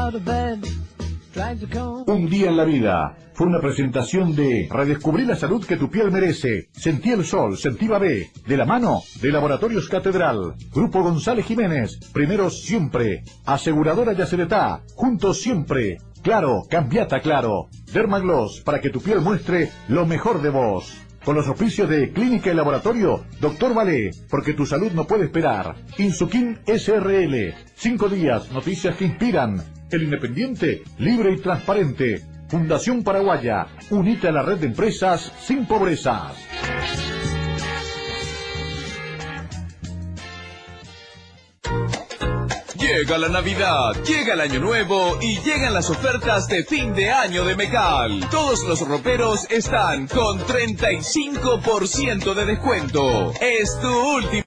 Un día en la vida fue una presentación de Redescubrí la salud que tu piel merece. Sentí el sol, sentí Babé, de la mano de Laboratorios Catedral, Grupo González Jiménez, primeros siempre, Aseguradora Yaceretá, juntos siempre, Claro, cambiata Claro, Dermagloss, para que tu piel muestre lo mejor de vos. Con los auspicios de Clínica y Laboratorio, Dr. Valé, porque tu salud no puede esperar. Insuquin SRL, 5 días, noticias que inspiran. El Independiente, libre y transparente. Fundación Paraguaya, unite a la red de empresas sin pobrezas. Llega la Navidad, llega el Año Nuevo y llegan las ofertas de fin de año de Mecal. Todos los roperos están con 35% de descuento. Es tu último